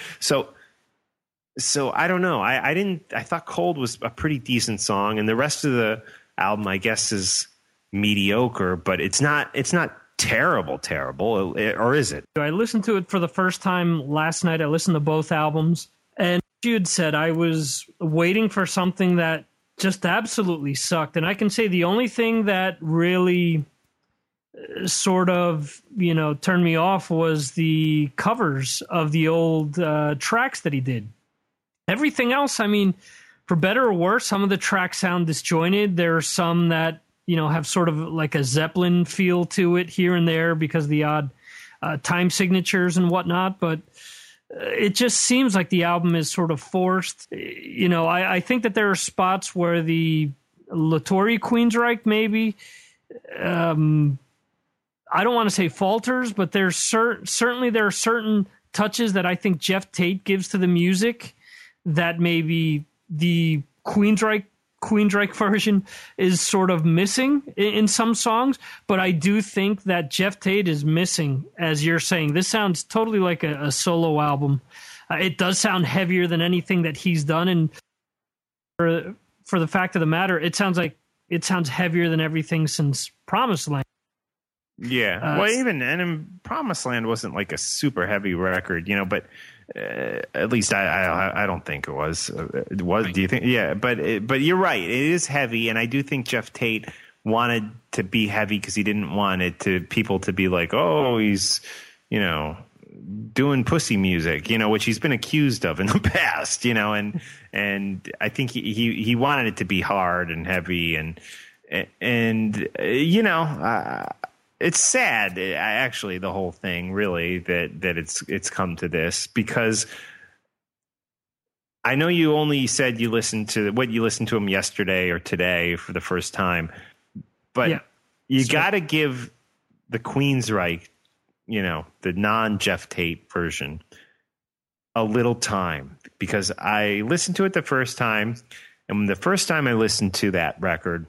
So I don't know. I thought Cold was a pretty decent song, and the rest of the album, I guess, is mediocre, but it's not terrible, or is it? I listened to it for the first time last night. I listened to both albums, and you had said I was waiting for something that just absolutely sucked. And I can say the only thing that really sort of, turned me off was the covers of the old tracks that he did. Everything else, I mean, for better or worse, some of the tracks sound disjointed. There are some that, have sort of like a Zeppelin feel to it here and there because of the odd time signatures and whatnot. But it just seems like the album is sort of forced. I think that there are spots where the La Torre Queensryche maybe, I don't want to say falters, but there's certainly there are certain touches that I think Geoff Tate gives to the music that maybe the Queensryche version is sort of missing in some songs. But I do think that Geoff Tate is missing, as you're saying. This sounds totally like a solo album. It does sound heavier than anything that he's done. And for the fact of the matter, it sounds heavier than everything since Promised Land. Yeah. And Promised Land wasn't like a super heavy record, but at least I don't think it was. It was. Do you think? Yeah, but you're right. It is heavy, and I do think Geoff Tate wanted to be heavy because he didn't want people to be like, oh, he's doing doing pussy music, which he's been accused of in the past, and I think he wanted it to be hard and heavy and it's sad, actually, the whole thing, really, that it's come to this, because I know you only said you listened to him yesterday or today for the first time, but you got to give the Queensryche, the non-Jeff Tate version, a little time, because I listened to it the first time, and the first time I listened to that record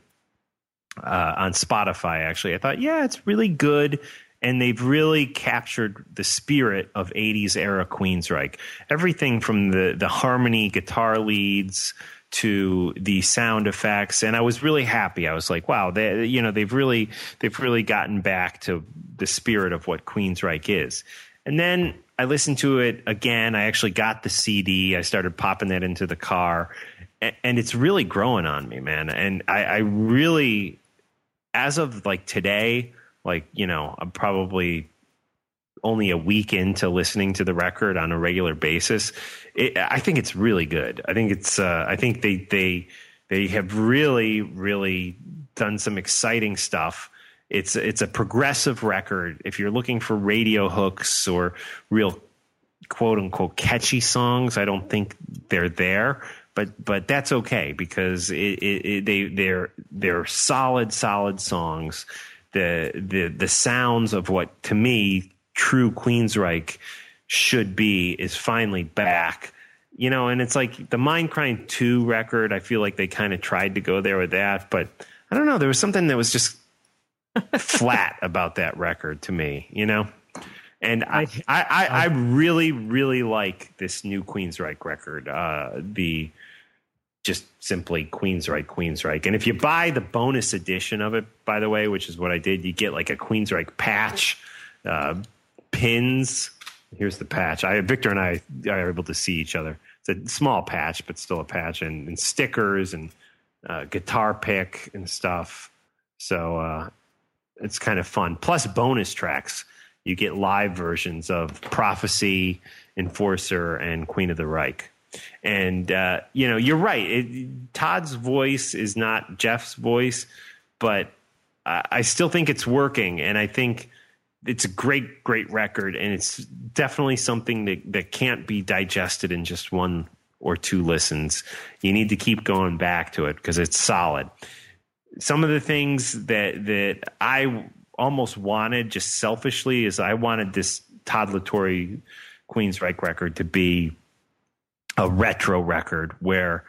on Spotify, actually, I thought, yeah, it's really good. And they've really captured the spirit of 80s era Queensryche. Everything from the harmony guitar leads to the sound effects. And I was really happy. I was like, wow, they've really gotten back to the spirit of what Queensryche is. And then I listened to it again. I actually got the CD. I started popping that into the car. And it's really growing on me, man. And I really, as of like today, I'm probably only a week into listening to the record on a regular basis. I think it's really good. I think I think they have really, really done some exciting stuff. It's a progressive record. If you're looking for radio hooks or real quote unquote catchy songs, I don't think they're there. But that's okay, because they're solid songs. The sounds of what, to me, true Queensryche should be is finally back. And it's like the Mindcrime 2 record, I feel like they kind of tried to go there with that, but I don't know, there was something that was just flat about that record to me, And I really, really like this new Queensryche record, the just simply Queensryche. And if you buy the bonus edition of it, by the way, which is what I did, you get like a Queensryche patch, pins. Here's the patch. Victor and I are able to see each other. It's a small patch, but still a patch, and stickers and guitar pick and stuff. So it's kind of fun. Plus bonus tracks. You get live versions of Prophecy, Enforcer, and Queen of the Reich. And, you're right. Todd's voice is not Jeff's voice, but I still think it's working. And I think it's a great, great record. And it's definitely something that can't be digested in just one or two listens. You need to keep going back to it because it's solid. Some of the things that I almost wanted, just selfishly, is I wanted this Todd La Torre Queensryche record to be a retro record where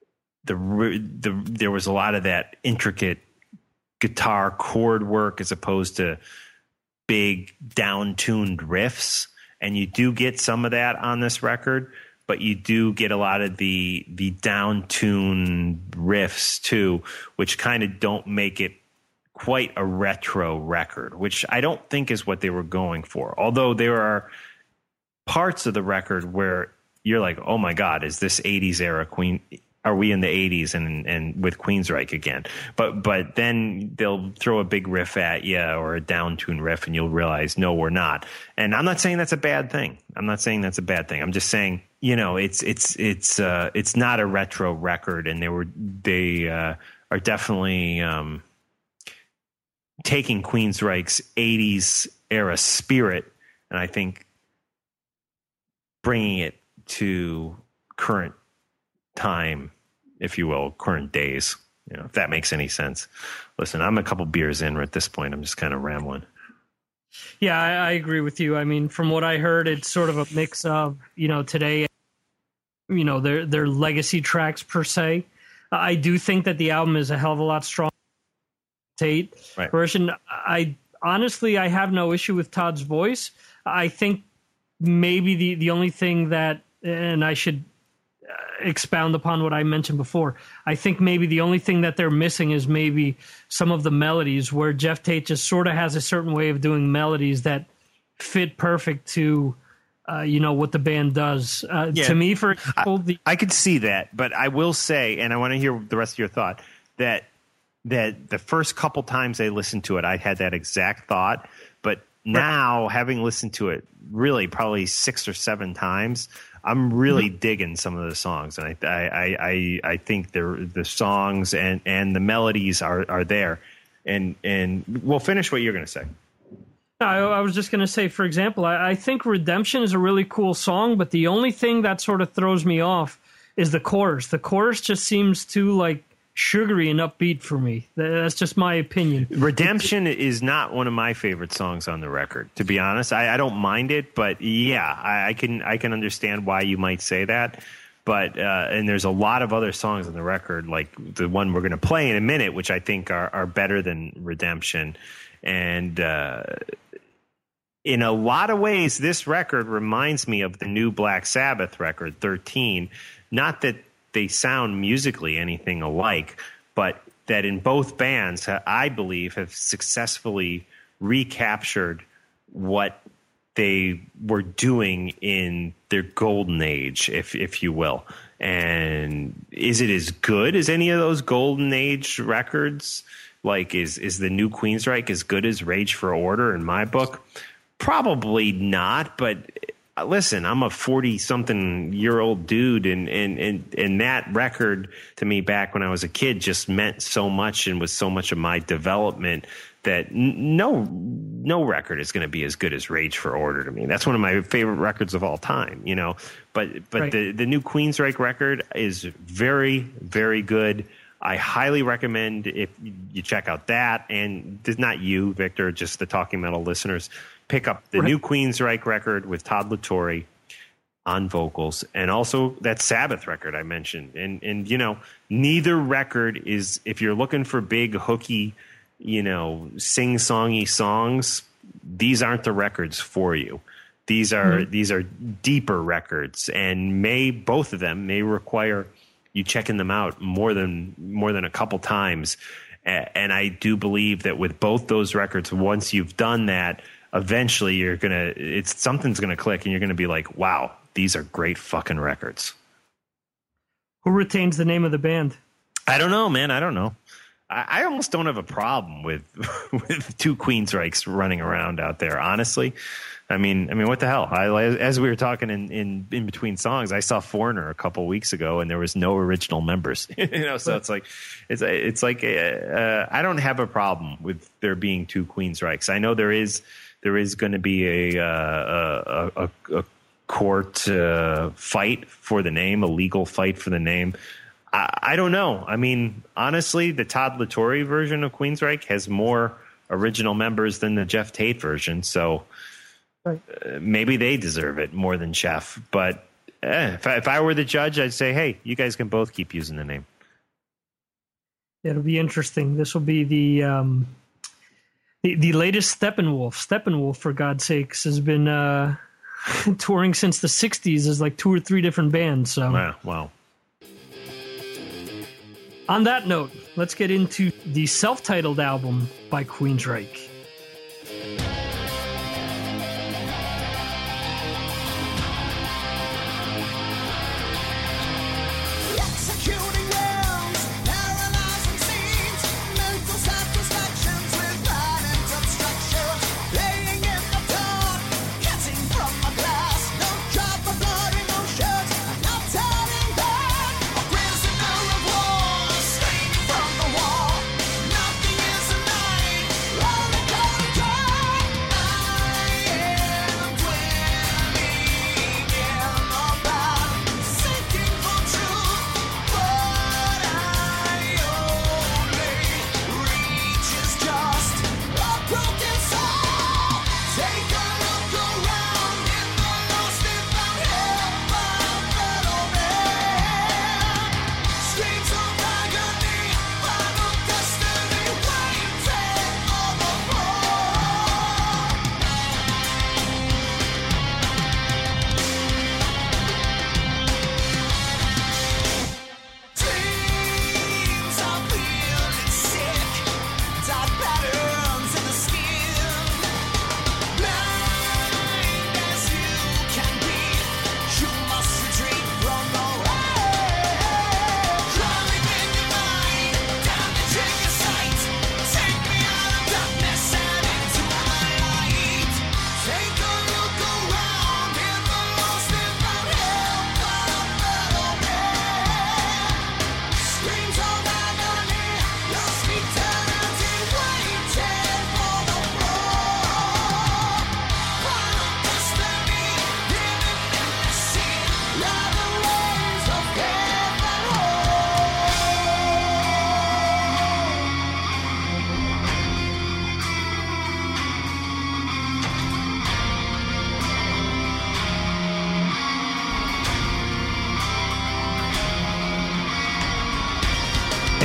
there was a lot of that intricate guitar chord work as opposed to big down-tuned riffs. And you do get some of that on this record, but you do get a lot of the down-tuned riffs too, which kind of don't make it quite a retro record, which I don't think is what they were going for. Although there are parts of the record where you're like, oh my God, is this 80s era Queen? Are we in the 80s and with Queensryche again? But then they'll throw a big riff at you or a down-tuned riff, and you'll realize, no, we're not. And I'm not saying that's a bad thing. I'm just saying, it's not a retro record, and they are definitely taking Queensryche's 80s era spirit, and I think bringing it to current time, if you will, current days, if that makes any sense. Listen, I'm a couple beers in at this point. I'm just kind of rambling. Yeah, I agree with you. I mean, from what I heard, it's sort of a mix of, today, their legacy tracks per se. I do think that the album is a hell of a lot stronger than Tate version. I have no issue with Todd's voice. I think maybe the only thing that, and I should expound upon what I mentioned before, I think maybe the only thing that they're missing is maybe some of the melodies, where Jeff Tate just sort of has a certain way of doing melodies that fit perfect to, what the band does. To me, for example, I could see that, but I will say, and I want to hear the rest of your thought, that the first couple times I listened to it, I had that exact thought, but now, having listened to it really probably 6 or 7 times, I'm really digging some of the songs, and I think the songs and the melodies are there. And we'll finish what you're going to say. I was just going to say, for example, I think Redemption is a really cool song, but the only thing that sort of throws me off is the chorus. The chorus just seems too like sugary and upbeat for me. That's just my opinion. Redemption is not one of my favorite songs on the record, to be honest. I don't mind it, but yeah, I can understand why you might say that. But and there's a lot of other songs on the record, like the one we're going to play in a minute, which I think are better than Redemption. And in a lot of ways, this record reminds me of the new Black Sabbath record, 13. Not that they sound musically anything alike, but that in both bands, I believe, have successfully recaptured what they were doing in their golden age, if you will. And is it as good as any of those golden age records? Like, is the new Queensryche as good as Rage for Order in my book? Probably not, but listen, I'm a 40-something-year-old dude, and that record to me back when I was a kid just meant so much and was so much of my development that no record is going to be as good as Rage for Order to me. That's one of my favorite records of all time, you know. But right. the new Queensryche record is very, very good. I highly recommend if you check out that, and not you, Victor, just the Talking Metal listeners. Pick up the new Queensryche record with Todd LaTorre on vocals, and also that Sabbath record I mentioned. And you know, neither record is, if you're looking for big hooky, you know, sing-songy songs, these aren't the records for you. These are deeper records, and both of them may require you checking them out more than a couple times. And I do believe that with both those records, once you've done that, eventually something's gonna click, and you're gonna be like, wow, these are great fucking records. Who retains the name of the band? I don't know, man. I don't know. I almost don't have a problem with two Queensryches running around out there, honestly. I mean, what the hell? As we were talking in between songs, I saw Foreigner a couple weeks ago, and there was no original members. You know, so it's like I don't have a problem with there being two Queensryches. I know there is going to be a court fight for the name, a legal fight for the name. I don't know. I mean, honestly, the Todd LaTorre version of Queensryche has more original members than the Jeff Tate version, so maybe they deserve it more than Jeff. But if I were the judge, I'd say, hey, you guys can both keep using the name. It'll be interesting. This will be the latest Steppenwolf. Steppenwolf, for God's sakes, has been touring since the 60s as like 2 or 3 different bands. So wow. On that note, let's get into the self-titled album by Queensryche. Rolling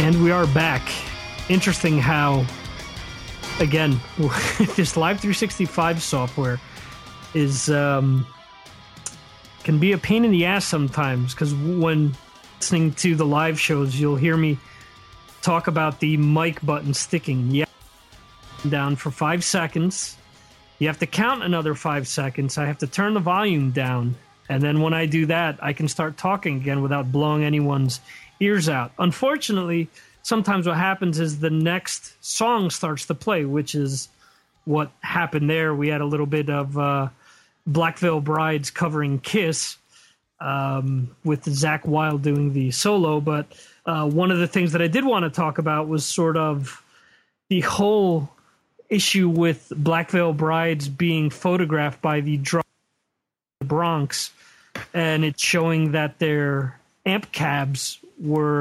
And we are back. Interesting how, again, this Live 365 software is can be a pain in the ass sometimes, because when listening to the live shows, you'll hear me talk about the mic button sticking. Yeah, down for 5 seconds. You have to count another 5 seconds. I have to turn the volume down. And then when I do that, I can start talking again without blowing anyone's ears out. Unfortunately, sometimes what happens is the next song starts to play, which is what happened there. We had a little bit of Black Veil Brides covering Kiss with Zakk Wylde doing the solo. But one of the things that I did want to talk about was sort of the whole issue with Black Veil Brides being photographed by the drummer in the Bronx, and it's showing that their amp cabs were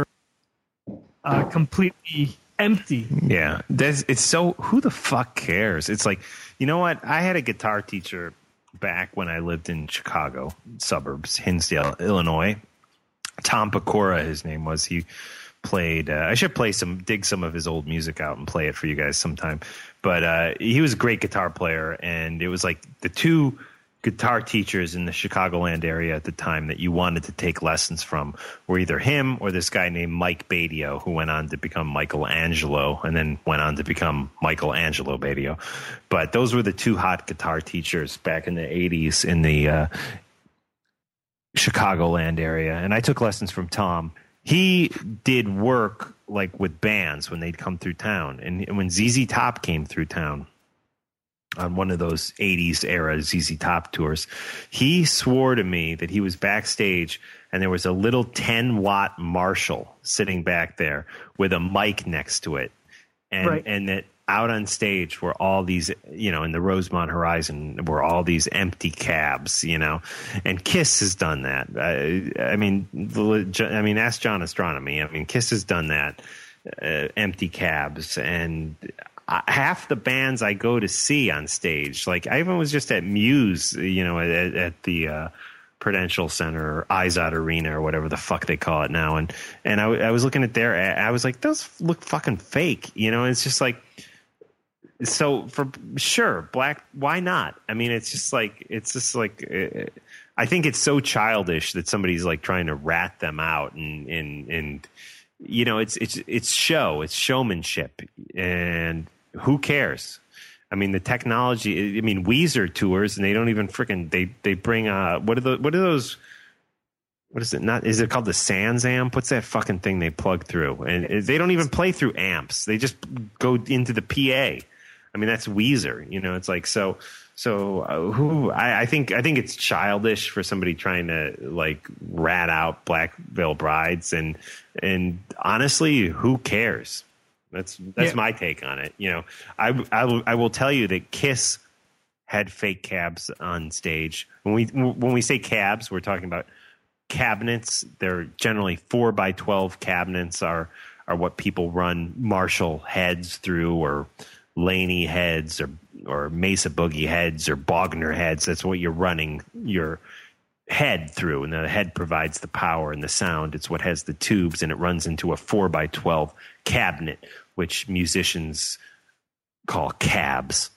completely empty. Yeah, it's so, who the fuck cares? It's like, you know what? I had a guitar teacher back when I lived in Chicago suburbs, Hinsdale, Illinois. Tom Pecora, his name was. He played. I should dig some of his old music out and play it for you guys sometime. But he was a great guitar player, and it was like the two guitar teachers in the Chicagoland area at the time that you wanted to take lessons from were either him or this guy named Mike Badio, who went on to become Michelangelo and then went on to become Michelangelo Badio. But those were the two hot guitar teachers back in the 80s in the Chicagoland area. And I took lessons from Tom. He did work like with bands when they'd come through town. And when ZZ Top came through town, on one of those 80s era ZZ Top tours, he swore to me that he was backstage and there was a little 10-watt Marshall sitting back there with a mic next to it. And that out on stage were all these, in the Rosemont Horizon were all these empty cabs, and Kiss has done that. I mean, ask John Astronomy. I mean, Kiss has done that, empty cabs, and half the bands I go to see on stage, like I even was just at Muse, at the Prudential Center or Izod Arena or whatever the fuck they call it now, and I was looking at I was like, those look fucking fake, it's just like, so for sure, why not? I mean, it's just like I think it's so childish that somebody's like trying to rat them out and it's showmanship, and who cares? I mean, the technology. I mean, Weezer tours, and they don't even freaking they bring what are those? What is it? Not is it called the Sans amp? What's that fucking thing they plug through? And they don't even play through amps. They just go into the PA. I mean, that's Weezer. It's like so. Who I think it's childish for somebody trying to like rat out Black Veil Brides, and honestly, who cares? That's my take on it. I will tell you that Kiss had fake cabs on stage. When we say cabs, we're talking about cabinets. They're generally 4x12 cabinets are what people run Marshall heads through, or Laney heads, or Mesa Boogie heads, or Bogner heads. That's what you're running your head through, and the head provides the power and the sound. It's what has the tubes, and it runs into a 4x12 cabinet, which musicians call cabs.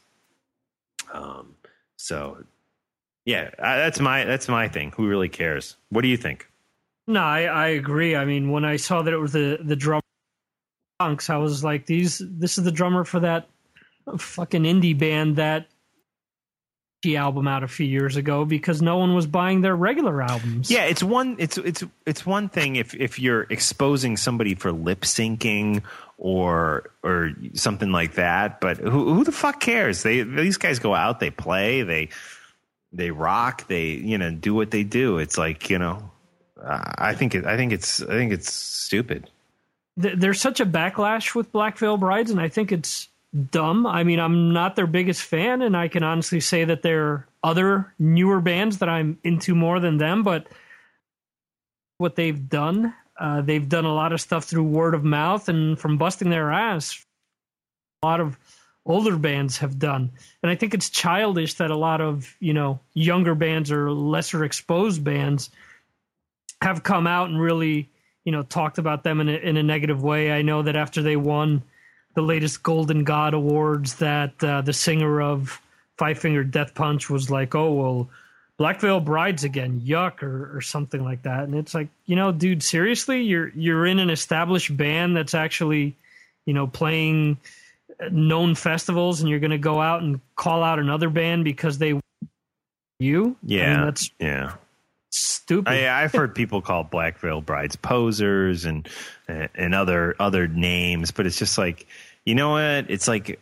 So yeah, that's my thing. Who really cares? What do you think? No, I agree. I mean, when I saw that it was the drummer Punks, I was like, this is the drummer for that fucking indie band that album out a few years ago, because no one was buying their regular albums. Yeah, it's one thing if you're exposing somebody for lip syncing or something like that, but who the fuck cares? These guys go out, they play, they rock, they do what they do. It's like, I think it's stupid. There's such a backlash with Black Veil Brides, and I think it's dumb. I mean, I'm not their biggest fan, and I can honestly say that there are other newer bands that I'm into more than them, but what they've done a lot of stuff through word of mouth and from busting their ass. A lot of older bands have done. And I think it's childish that a lot of, younger bands or lesser exposed bands have come out and really, talked about them in a negative way. I know that after they won the latest Golden God Awards, that the singer of Five Finger Death Punch was like, "Oh well, Black Veil Brides again, yuck," or something like that. And it's like, dude, seriously, you're in an established band that's actually, playing known festivals, and you're going to go out and call out another band because they you? Yeah, I mean, that's stupid. I've heard people call Black Veil Brides posers and other names, but it's just like, you know what? It's like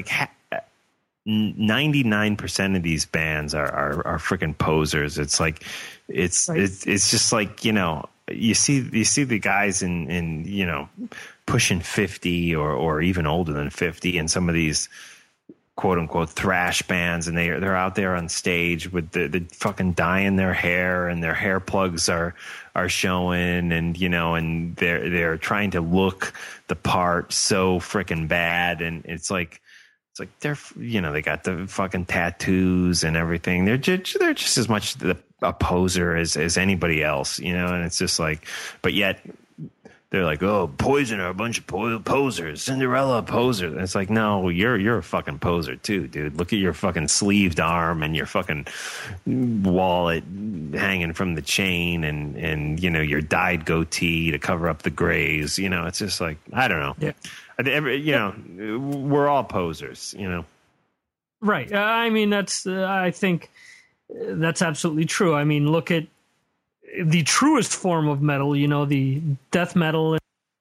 99% of these bands are freaking posers. It's like it's just like, you see the guys in pushing 50 or even older than 50 in some of these quote unquote thrash bands, and they're out there on stage with the fucking dyeing their hair, and their hair plugs are showing, and and they're trying to look the part so freaking bad, and it's like they're they got the fucking tattoos and everything. They're just as much a poser as anybody else, and it's just like, but yet they're like, oh, Poison are a bunch of posers, Cinderella poser. And it's like, no, you're a fucking poser too, dude. Look at your fucking sleeved arm and your fucking wallet hanging from the chain, and your dyed goatee to cover up the grays. It's just like, I don't know. Yeah. We're all posers, Right. I mean, I think that's absolutely true. I mean, look at the truest form of metal, the death metal,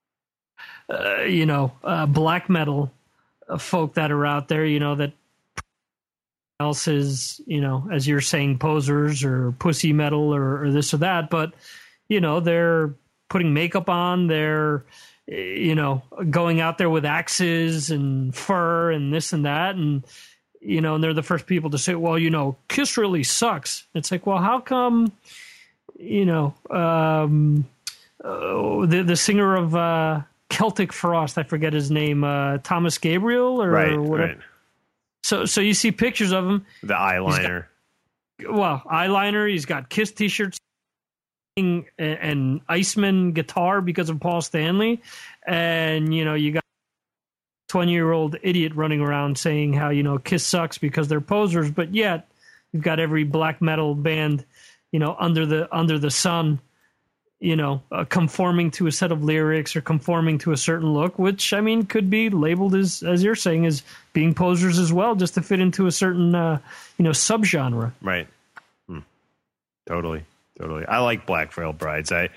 black metal folk that are out there, that else is, as you're saying, posers or pussy metal or this or that. But, they're putting makeup on, they're, going out there with axes and fur and this and that. And, and they're the first people to say, well, Kiss really sucks. It's like, well, how come, the singer of Celtic Frost, I forget his name, Thomas Gabriel or whatever. Right. So you see pictures of him. The eyeliner. Eyeliner. He's got Kiss t-shirts and Iceman guitar because of Paul Stanley. And, you got a 20-year-old idiot running around saying how, Kiss sucks because they're posers. But yet you've got every black metal band, under the sun, conforming to a set of lyrics or conforming to a certain look, which, I mean, could be labeled as you're saying, as being posers as well, just to fit into a certain, subgenre. Right. Totally. I like Black Veil Brides. I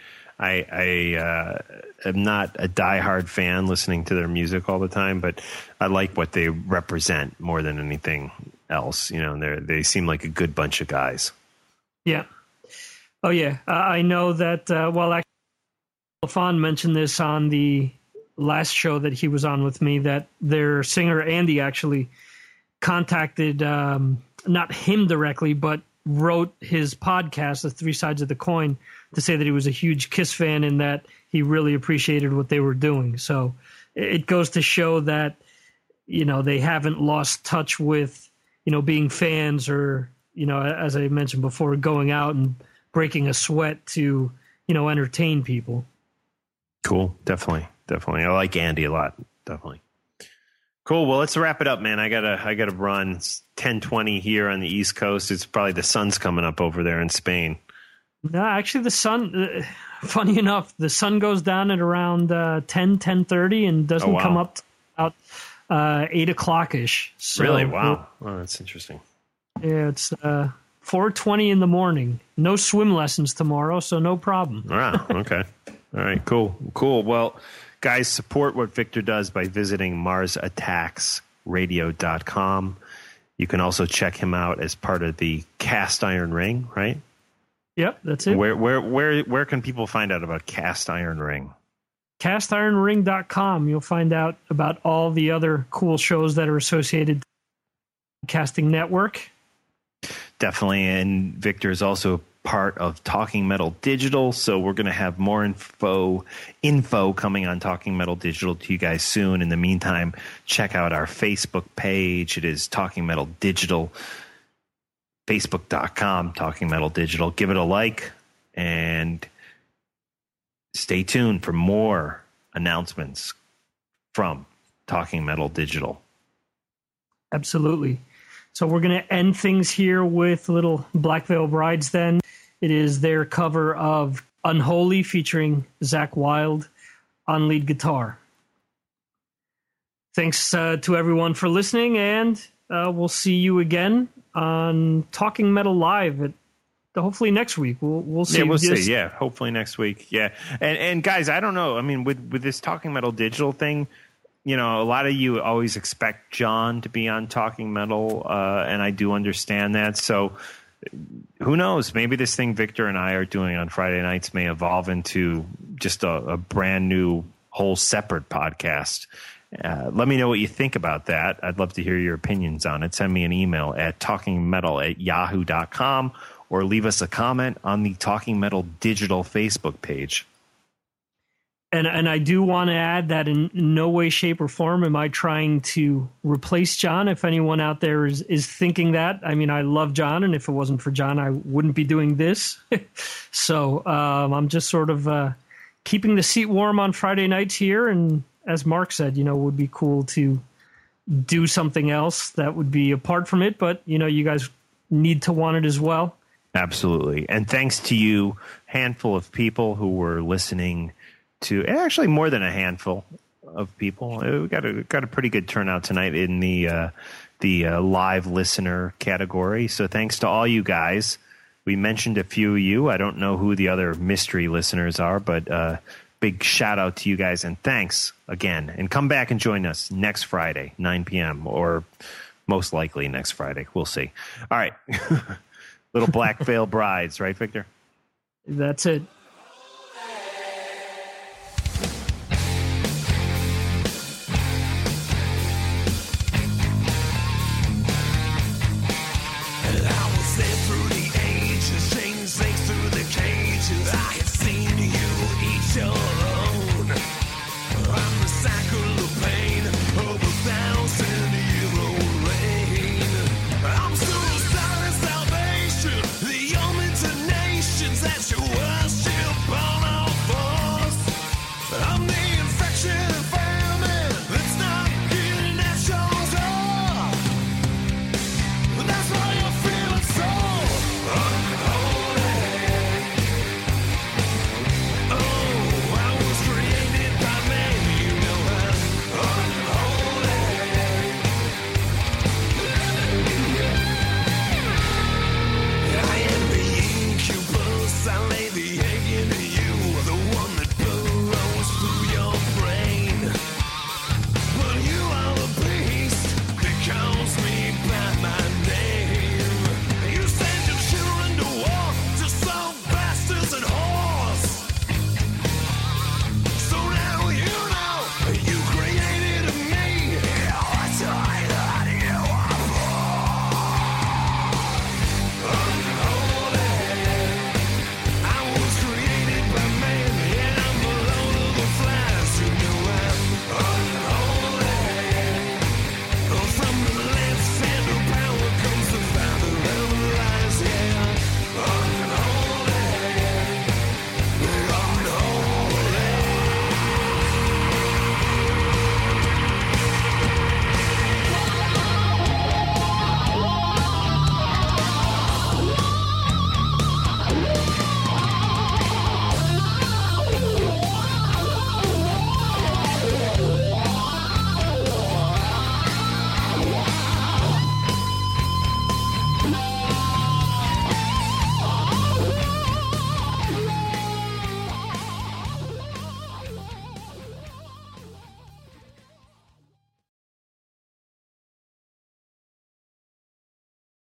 am not a diehard fan listening to their music all the time, but I like what they represent more than anything else. They seem like a good bunch of guys. Yeah. Oh, yeah. I know that, actually, LaFon mentioned this on the last show that he was on with me, that their singer, Andy, actually contacted, not him directly, but wrote his podcast, The Three Sides of the Coin, to say that he was a huge Kiss fan and that he really appreciated what they were doing. So it goes to show that, they haven't lost touch with, being fans or, as I mentioned before, going out and breaking a sweat to, entertain people. Cool. Definitely. I like Andy a lot. Definitely. Cool. Well, let's wrap it up, man. I gotta run. It's 10:20 here on the East Coast. It's probably the sun's coming up over there in Spain. No, actually the sun, funny enough, the sun goes down at around 10:30 and doesn't come up about 8 o'clock-ish. So, really? Wow. Oh, that's interesting. Yeah, it's 4:20 in the morning. No swim lessons tomorrow, so no problem. Wow. Okay. All right. Cool. Well, guys, support what Victor does by visiting MarsAttacksRadio.com. You can also check him out as part of the Cast Iron Ring, right? Yep, that's it. Where can people find out about Cast Iron Ring? CastIronRing.com. You'll find out about all the other cool shows that are associated with the Casting Network. Definitely, and Victor is also part of Talking Metal Digital, so we're going to have more info coming on Talking Metal Digital to you guys soon. In the meantime, check out our Facebook page. It is Talking Metal Digital, facebook.com, Talking Metal Digital. Give it a like and stay tuned for more announcements from Talking Metal Digital. Absolutely. So we're going to end things here with little Black Veil Brides then. It is their cover of Unholy featuring Zakk Wylde on lead guitar. Thanks to everyone for listening, and we'll see you again on Talking Metal Live at hopefully next week. We'll see. Yeah, we'll see. Yeah, hopefully next week. Yeah, and guys, I don't know. I mean, with this Talking Metal Digital thing, you know, a lot of you always expect John to be on Talking Metal, and I do understand that. So who knows? Maybe this thing Victor and I are doing on Friday nights may evolve into just a brand new, whole separate podcast. Let me know what you think about that. I'd love to hear your opinions on it. Send me an email at talkingmetal@yahoo.com or leave us a comment on the Talking Metal Digital Facebook page. And I do want to add that in no way, shape, or form am I trying to replace John. If anyone out there is thinking that, I mean, I love John, and if it wasn't for John, I wouldn't be doing this. So I'm just sort of keeping the seat warm on Friday nights here. And as Mark said, you know, it would be cool to do something else that would be apart from it. But, you know, you guys need to want it as well. Absolutely. And thanks to you, handful of people who were listening to, actually more than a handful of people. We got a pretty good turnout tonight in the live listener category. So thanks to all you guys. We mentioned a few of you. I don't know who the other mystery listeners are, but big shout out to you guys, and thanks again. And come back and join us next Friday, 9 p.m., or most likely next Friday. We'll see. All right. Little Black Veil Brides, right, Victor? That's it.